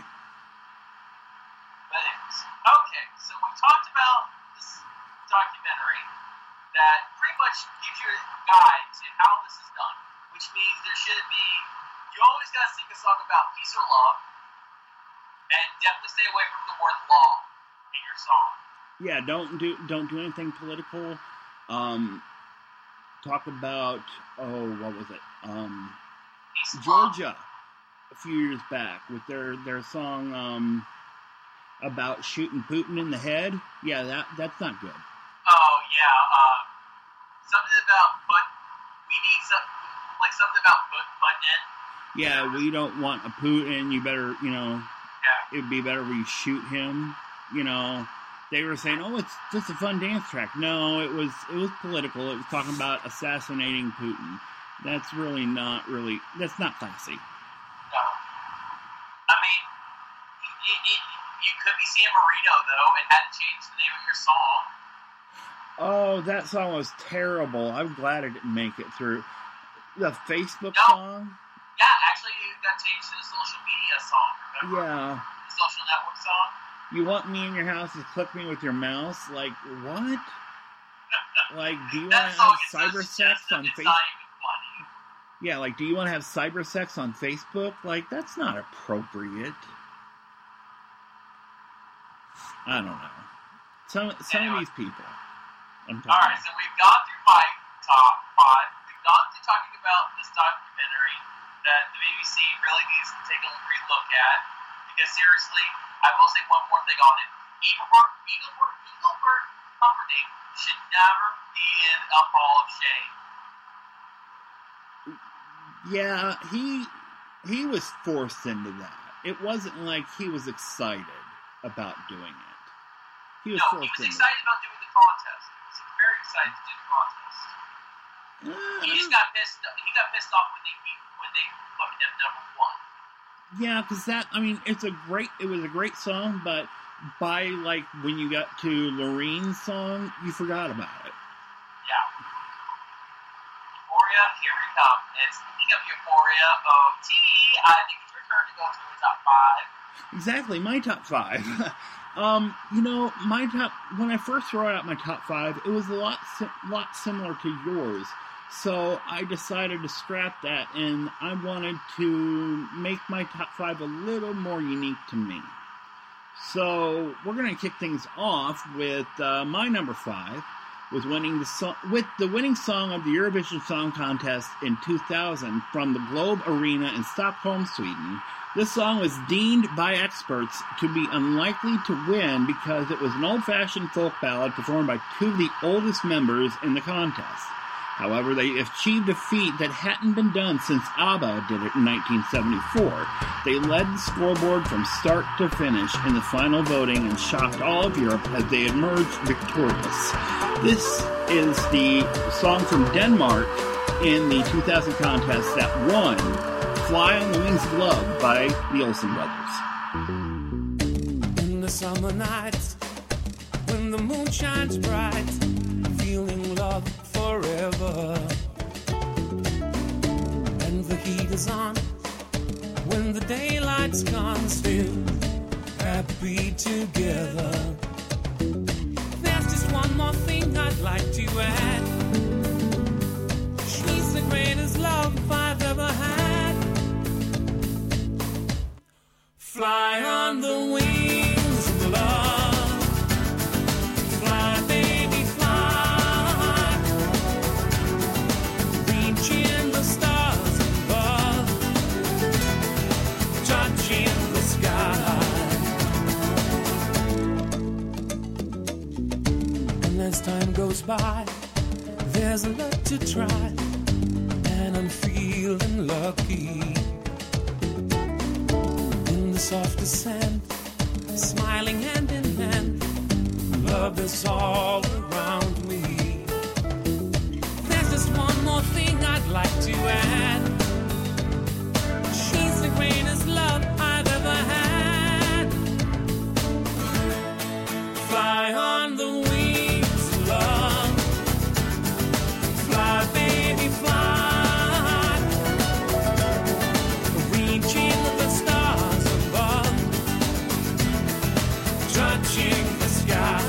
But anyways, okay, so we talked about this documentary that pretty much gives you a guide to how this is done, which means there should be, you always got to sing a song about peace or love, and definitely stay away from the word law in your song. Yeah, don't do don't do anything political. Um, talk about oh, what was it? Um, Peace and love. Georgia, a few years back, with their their song um, about shooting Putin in the head. Yeah, that that's not good. Oh, yeah, uh, something about, but we need some, like something about put, button in. Yeah, we don't want a Putin. You better, you know, Yeah. it'd be better if we shoot him. You know, they were saying, "Oh, it's just a fun dance track." No, it was it was political. It was talking about assassinating Putin. That's really not really. That's not classy. No. I mean, it, it, you could be San Marino, though, and had to change the name of your song. Oh, that song was terrible. I'm glad I didn't make it through. The Facebook No. song? Yeah, actually, it got changed to the social media song, remember? Yeah. The social network song. You want me in your house to click me with your mouse? Like, what? Like, do you want That to song have is so cyber sex suggestive, on it's Facebook? not even funny. Yeah, like, do you want to have cyber sex on Facebook? Like, that's not appropriate. I don't know. Some some Anyway. of these people. I'm talking All right, so we've gone through my top five. We've gone through talking about this documentary that the B B C really needs to take a relook at. Because seriously, I will say one more thing on it. Engelbert, Engelbert, Engelbert Humperdinck should never be in a Hall of Shame. Yeah, he he was forced into that. It wasn't like he was excited about doing it. He was No, he forced was into excited about doing the contest. He was very excited to do the contest. it. Uh, He just got pissed. He got pissed off when they when they put him number one. Yeah, because that, I mean, it's a great, it was a great song, but by, like, when you got to Lorene's song, you forgot about it. Yeah. Euphoria, here we come. And speaking of Euphoria, O T, I think it's your turn to go through the top five. Exactly, my top five. um, you know, my top, when I first wrote out my top five, it was a lot, si- lot similar to yours. So I decided to scrap that, and I wanted to make my top five a little more unique to me. So we're going to kick things off with uh, my number five, with winning the so- with the winning song of the Eurovision Song Contest in two thousand from the Globe Arena in Stockholm, Sweden. This song was deemed by experts to be unlikely to win because it was an old-fashioned folk ballad performed by two of the oldest members in the contest. However, they achieved a feat that hadn't been done since ABBA did it in nineteen seventy-four. They led the scoreboard from start to finish in the final voting and shocked all of Europe as they emerged victorious. This is the song from Denmark in the two thousand contest that won Fly on the Wings of Love by the Olsen Brothers. In the summer nights, when the moon shines bright, feeling love forever. And the heat is on, when the daylight's gone, still happy together. There's just one more thing I'd like to add. She's the greatest love I've ever had. Fly on the wings of love. Fly, baby, fly. Reaching the stars above. Touching the sky. And as time goes by, there's a lot to try. And I'm feeling lucky. soft descent, smiling hand in hand. Love is all around me. There's just one more thing I'd like to add. She's the greatest love I've ever had. Fly on the wings of love. Fly, baby, fly. Reaching the stars above. Touching the sky.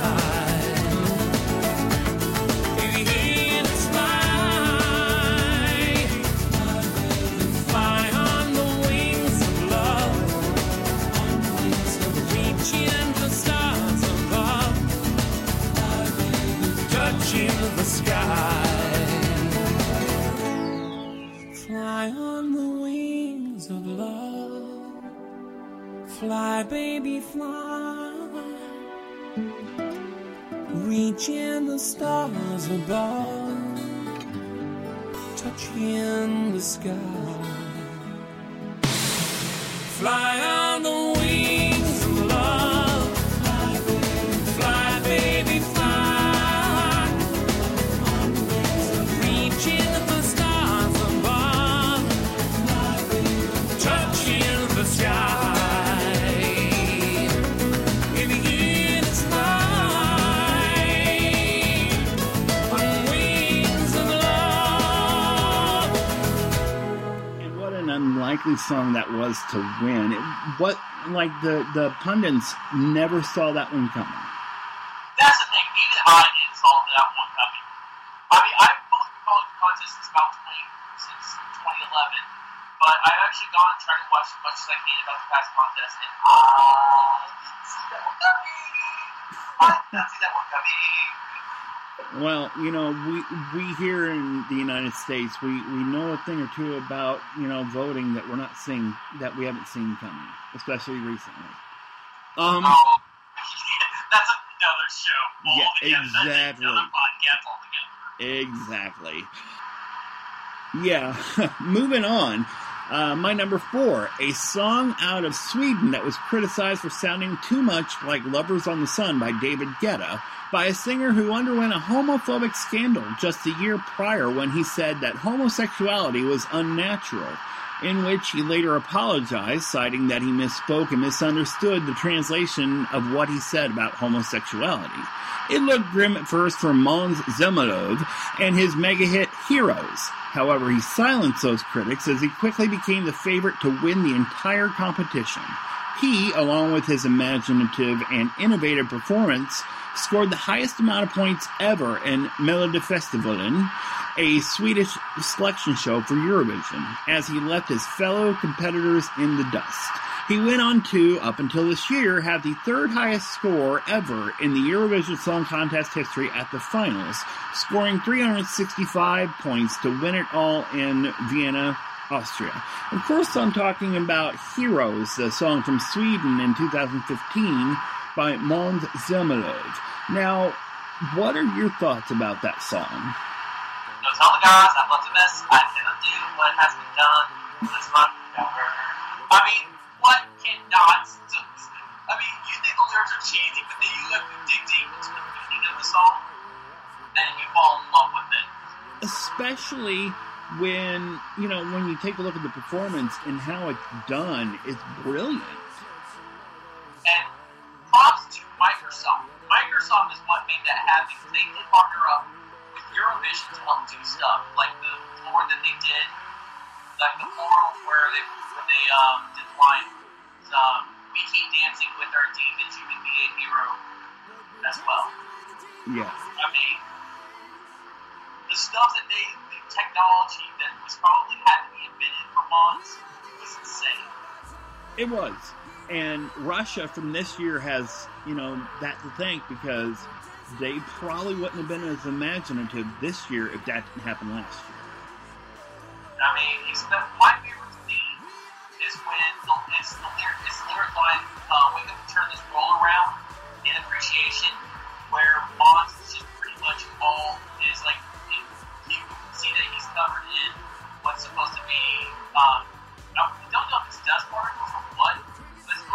Baby, in the sky. Fly on the wings of love. Reaching the stars above. Touching the sky. Fly on the wings of love. Fly, baby, fly. Reaching the stars above. Touching the sky. Fly on the wings of love. Fly, baby, fly. Reaching the stars above. Touching the sky. In the air, the sky. On wings of love. And what an unlikely song that was to win. It, what, like, the, the pundits never saw that one coming. That's the thing. Even I didn't saw that one coming. I mean, I've been following the contest since about twenty, since twenty eleven, but I've actually gone and tried to watch as much as I can about the past contest, and I didn't see that one coming. I did not see that one coming. Well, you know, we we here in the United States, we, we know a thing or two about, you know, voting that we're not seeing, that we haven't seen coming, especially recently. Um, Oh, that's another show. Yeah, altogether. That's exactly. another podcast altogether. Exactly. Yeah, moving on. Uh, my number four, a song out of Sweden that was criticized for sounding too much like Lovers on the Sun by David Guetta, by a singer who underwent a homophobic scandal just a year prior when he said that homosexuality was unnatural, in which he later apologized, citing that he misspoke and misunderstood the translation of what he said about homosexuality. It looked grim at first for Måns Zelmerlöw and his mega-hit Heroes. However, he silenced those critics as he quickly became the favorite to win the entire competition. He, along with his imaginative and innovative performance, scored the highest amount of points ever in Melodifestivalen, a Swedish selection show for Eurovision, as he left his fellow competitors in the dust. He went on to, up until this year, have the third highest score ever in the Eurovision Song Contest history at the finals, scoring three hundred sixty-five points to win it all in Vienna, Austria. Of course, I'm talking about Heroes, the song from Sweden in two thousand fifteen by Måns Zelmerlöw. Now, what are your thoughts about that song? No, tell the guys I'm not the best. I cannot do what has been done. This month, never. I mean, what cannot? I mean, you think the lyrics are cheesy, but then you look dig deep into the meaning of the song, and you fall in love with it. Especially when, you know, when you take a look at the performance and how it's done, it's brilliant. And props to Microsoft. Microsoft is what made that happen. They did partner up with Eurovision to help do stuff, like the floor that they did, like the floor where they where they um, did the line, um, "We keep dancing with our demons, you can be a hero," as well. Yeah. I mean, the stuff that they, the technology that was probably had to be invented for months was insane. It was. And Russia from this year has, you know, that to thank, because they probably wouldn't have been as imaginative this year if that didn't happen last year. I mean, it's the, my favorite scene is when the, it's the lyric, it's the lyric line, uh, "We can turn this roll around" in Appreciation, where Måns is just pretty much all is like, it, you can see that he's covered in what's supposed to be, um, I don't know if it's dust particles or what, but it's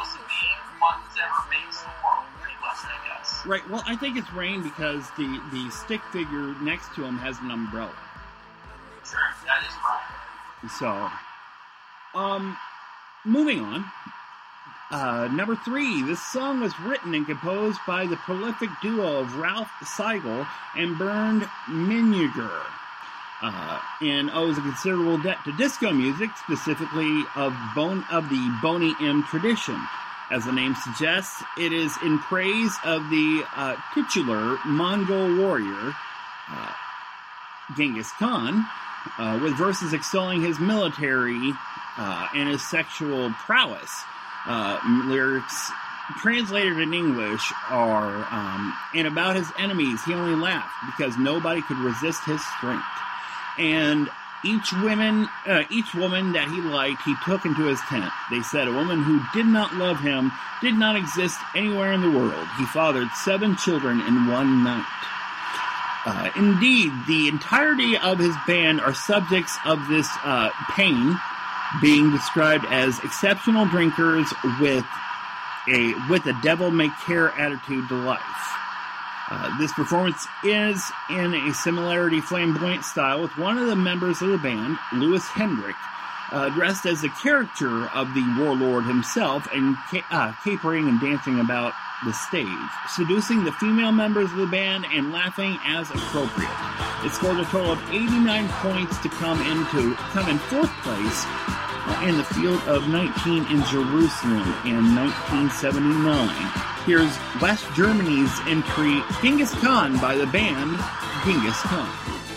think it's rain because the, the stick figure next to him has an umbrella. Sure, that is right. So, um, moving on. Uh, number three, this song was written and composed by the prolific duo of Ralph Seigel and Bernd Miniger, uh, and owes a considerable debt to disco music, specifically of bone of the Boney M tradition. As the name suggests, it is in praise of the uh, titular Mongol warrior uh, Genghis Khan, uh, with verses extolling his military uh, and his sexual prowess. Uh, lyrics translated in English are, um, and about his enemies he only laughed because nobody could resist his strength. And each woman, uh, each woman that he liked, he took into his tent. They said a woman who did not love him did not exist anywhere in the world. He fathered seven children in one night. Uh, indeed, the entirety of his band are subjects of this uh, pain, being described as exceptional drinkers with a with a devil-may-care attitude to life. Uh, this performance is in a similarity flamboyant style with one of the members of the band, Louis Hendrick, uh, dressed as the character of the warlord himself and ca- uh, capering and dancing about the stage, seducing the female members of the band and laughing as appropriate. It scored a total of eighty-nine points to come into come in fourth place uh, in the field of nineteen in Jerusalem in nineteen seventy-nine. Here's West Germany's entry, Genghis Khan, by the band Genghis Khan.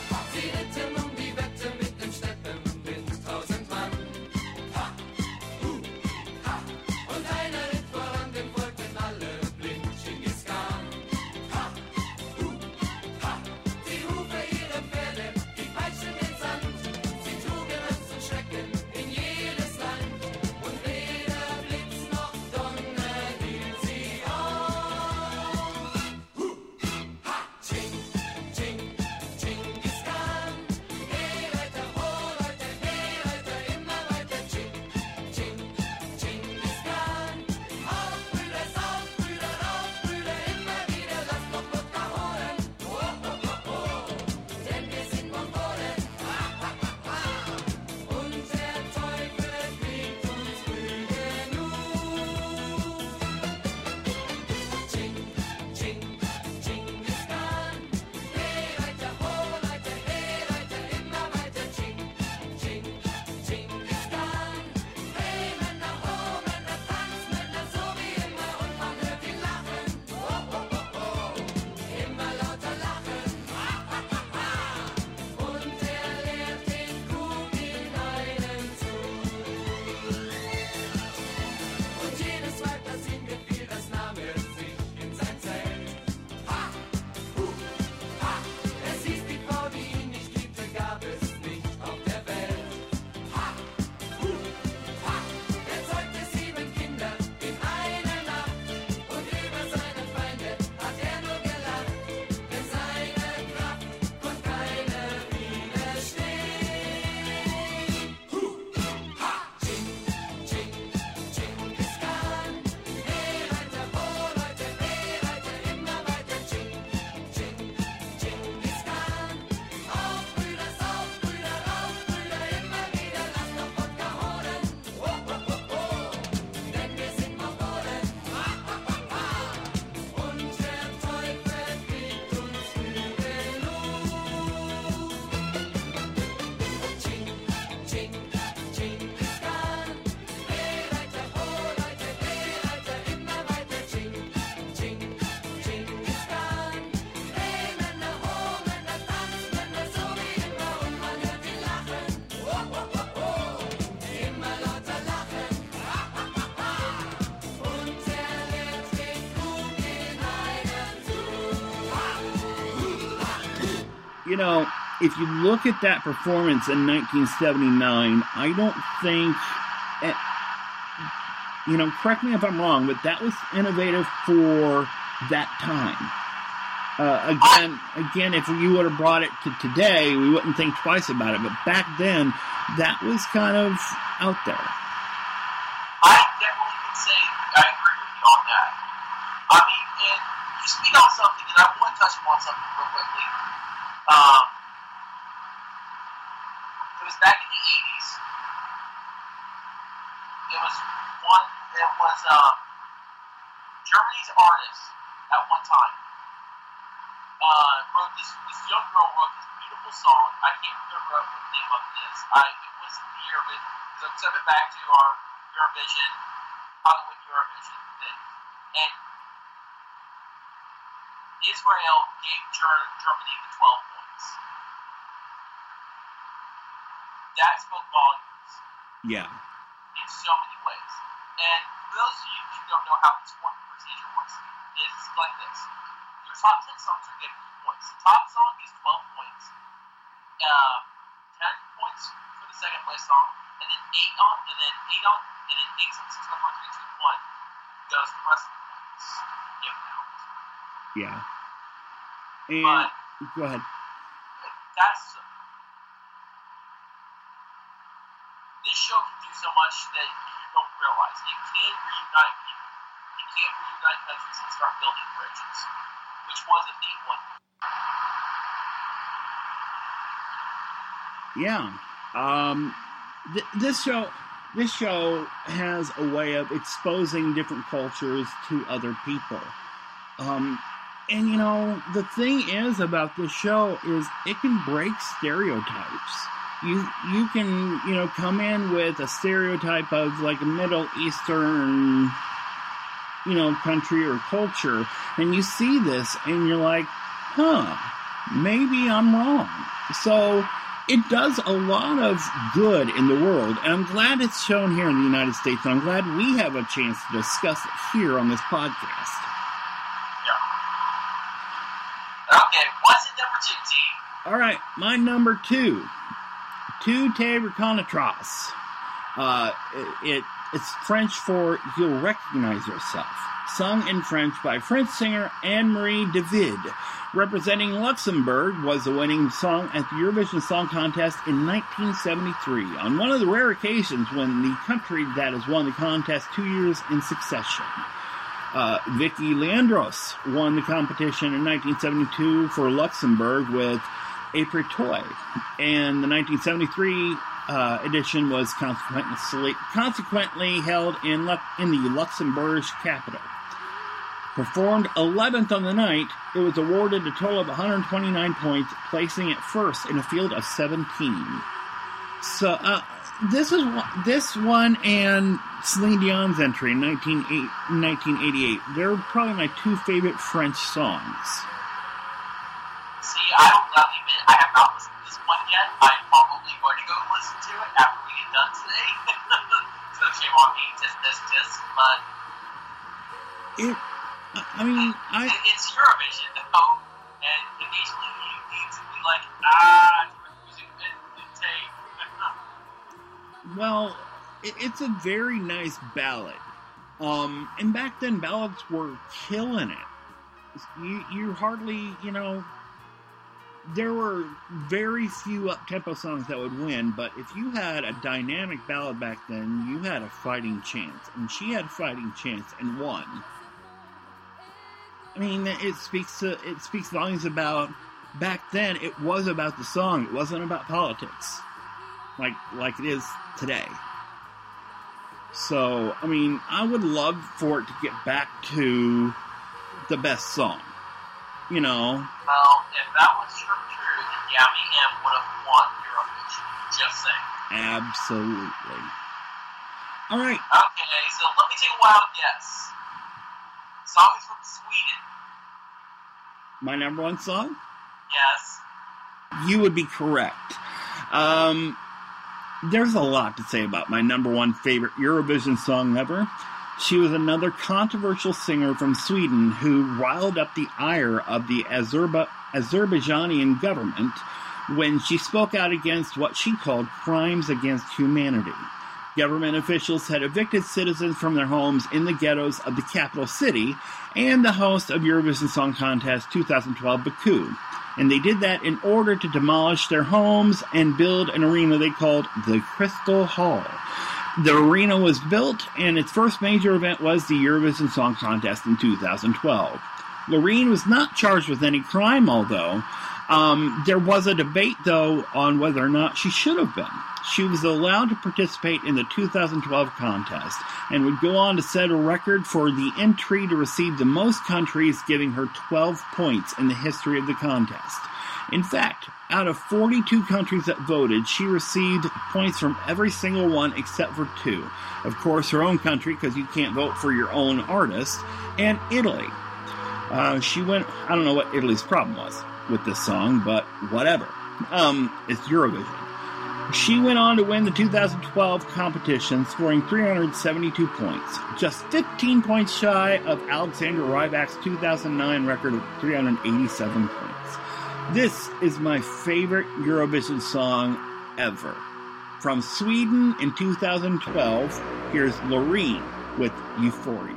You know, if you look at that performance in nineteen seventy-nine, I don't think, it, you know, correct me if I'm wrong, but that was innovative for that time. Uh, again, again, if you would have brought it to today, we wouldn't think twice about it. But back then, that was kind of out there. I definitely can say I agree with you on that. I mean, and you speak on something that I touch upon something real quickly. Um, it was back in the eighties. It was one. It was um, Germany's artist at one time. Uh, wrote this. This young girl wrote this beautiful song. I can't remember what the name of it is. I it was the year of it because I'm stepping back to our Eurovision, Hollywood Eurovision thing, and Israel gave Ger- Germany the twelve points. That spoke volumes. Yeah. In so many ways. And for those of you who don't know how the scoring procedure works, it's like this. Your top ten songs are given points. The top song is twelve points. Uh, ten points for the second place song, and then eight on, and then eight on, and then eight, seven, six, five, four, three, two, one goes the rest of the points given out. Yeah. And But go ahead. that's this show can do so much that you don't realize. It can reunite people. It can reunite countries and start building bridges, which was a neat one. Yeah. Um, th- this show, this show has a way of exposing different cultures to other people. Um, and you know, the thing is about this show is it can break stereotypes. You you can you know come in with a stereotype of like a Middle Eastern you know country or culture, and you see this and you're like, huh, maybe I'm wrong. So it does a lot of good in the world, and I'm glad it's shown here in the United States, and I'm glad we have a chance to discuss it here on this podcast. Yeah. Okay, what's at number two, T? All right, my number two, Tu te reconnaîtras. Uh, it, it it's French for "You'll Recognize Yourself," sung in French by French singer Anne-Marie David. Representing Luxembourg, was the winning song at the Eurovision Song Contest in nineteen seventy-three, on one of the rare occasions when the country that has won the contest two years in succession. Uh, Vicky Leandros won the competition in nineteen seventy-two for Luxembourg with Après Toi, and the nineteen seventy-three uh, edition was consequently, consequently held in, Lu- in the Luxembourg capital. Performed eleventh on the night, it was awarded a total of one hundred twenty-nine points, placing it first in a field of seventeen. So, uh, this is this one and Celine Dion's entry in nineteen eighty-eight. They're probably my two favorite French songs. See, I don't I'll admit I have not listened to this one yet. I'm probably going to go listen to it after we get done today. So shame on me, tisk, tisk, tisk, but It, I mean, I... It, it's Eurovision, though, and occasionally you need to be like, ah, music and take. Well, it, it's a very nice ballad. Um, and back then, ballads were killing it. You, you hardly, you know, there were very few up-tempo songs that would win, but if you had a dynamic ballad back then, you had a fighting chance. And she had a fighting chance and won. I mean, it speaks to, it speaks volumes about, back then, it was about the song. It wasn't about politics. Like, like it is today. So, I mean, I would love for it to get back to the best song. You know? Well, if that was true, then Yami M would have won Eurovision. Just saying. Absolutely. All right. Okay, so let me take a wild guess. Song is from Sweden. My number one song? Yes. You would be correct. Um, there's a lot to say about my number one favorite Eurovision song ever. She was another controversial singer from Sweden who riled up the ire of the Azerba- Azerbaijani government when she spoke out against what she called crimes against humanity. Government officials had evicted citizens from their homes in the ghettos of the capital city and the host of Eurovision Song Contest twenty twelve, Baku. And they did that in order to demolish their homes and build an arena they called the Crystal Hall. The arena was built, and its first major event was the Eurovision Song Contest in two thousand twelve. Loreen was not charged with any crime, although um, there was a debate, though, on whether or not she should have been. She was allowed to participate in the two thousand twelve contest and would go on to set a record for the entry to receive the most countries, giving her twelve points in the history of the contest. In fact, out of forty-two countries that voted, she received points from every single one except for two. Of course, her own country, because you can't vote for your own artist, and Italy. Uh, she went, I don't know what Italy's problem was with this song, but whatever. Um, it's Eurovision. She went on to win the two thousand twelve competition, scoring three hundred seventy-two points, just fifteen points shy of Alexandra Rybak's two thousand nine record of three hundred eighty-seven points. This is my favorite Eurovision song ever. From Sweden in two thousand twelve, here's Loreen with Euphoria.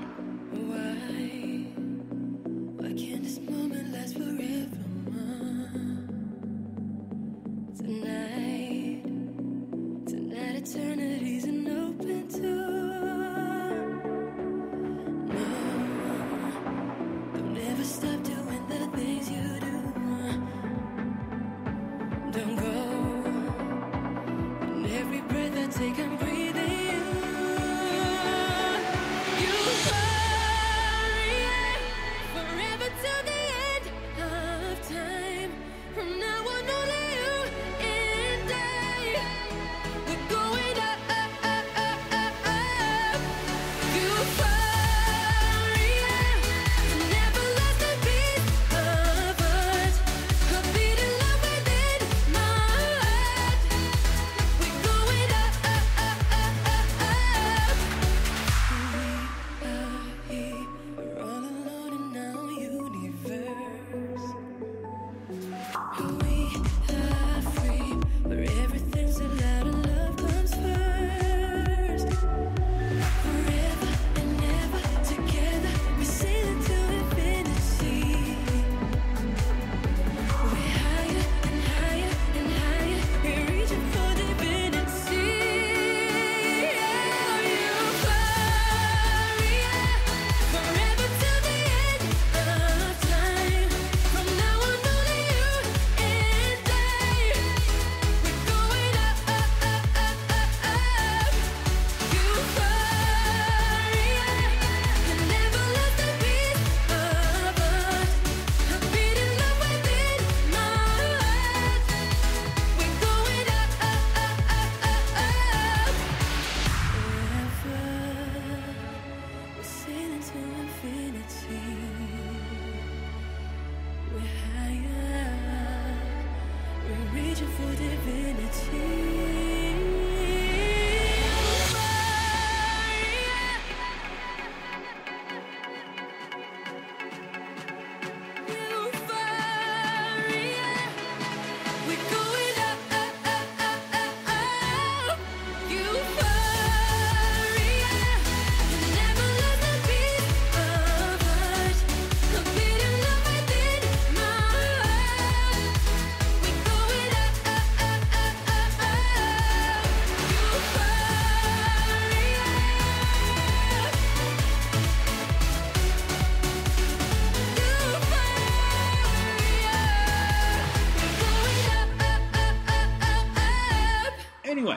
Anyway,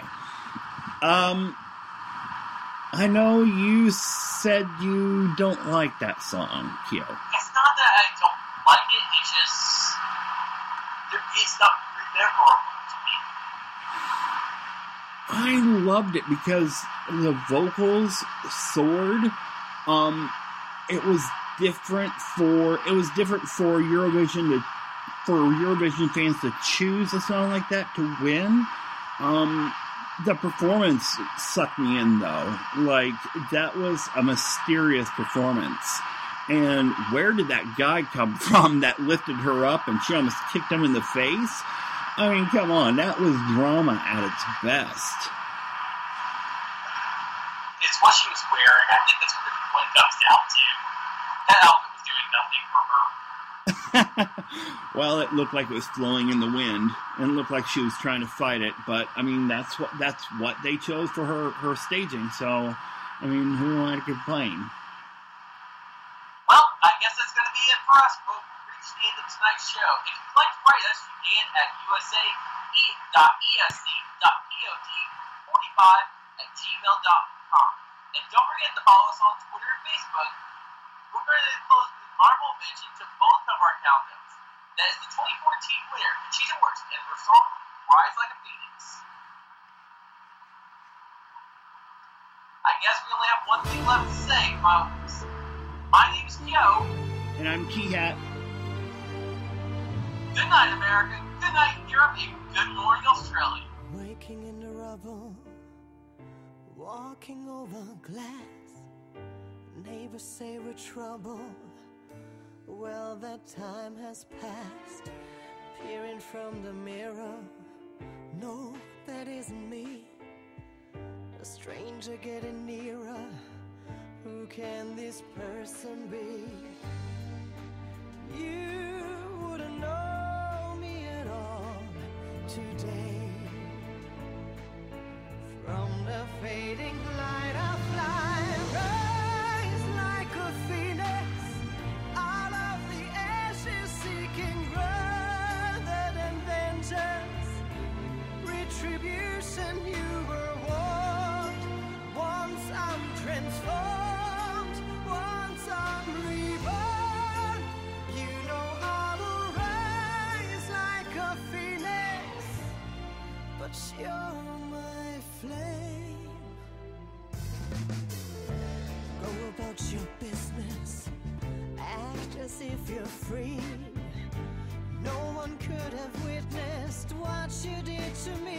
um, I know you said you don't like that song, Kyo. It's not that I don't like it, it's just, it's not memorable to me. I loved it because the vocals soared. Um, it was different for, it was different for Eurovision to, for Eurovision fans to choose a song like that to win. Um, the performance sucked me in, though. Like, that was a mysterious performance. And where did that guy come from that lifted her up and she almost kicked him in the face? I mean, come on, that was drama at its best. It's what she was wearing. I think that's what it comes down to. That outfit was doing nothing for her. Well, it looked like it was flowing in the wind, and it looked like she was trying to fight it. But I mean, that's what that's what they chose for her her staging. So, I mean, who am I to complain? Well, I guess that's going to be it for us tonight's show. If you'd like to write us, you can at u s a dot e s c dot pod forty-five at gmail dot com. And don't forget to follow us on Twitter and Facebook. We're going to close with an honorable mention to both of our countdowns. That is the twenty fourteen winner, Conchita Wurst, and her song Rise Like a Phoenix. I guess we only have one thing left to say, folks. My name's Kyo. And I'm Keyhat. Good night, America. Good night, Europe. And good morning, Australia. Waking in the rubble, walking over glass. Neighbors say we're trouble. Well, that time has passed. Peering from the mirror, no, that isn't me. A stranger getting nearer. Who can this person be? You wouldn't know me at all today. From the fading light I fly, rise like a phoenix out of the ashes, seeking rather than vengeance. Retribution you were warned. Once I'm transformed, once I'm reborn. You know how to rise like a phoenix, but you're my flame. Go about your business, act as if you're free. No one could have witnessed what you did to me.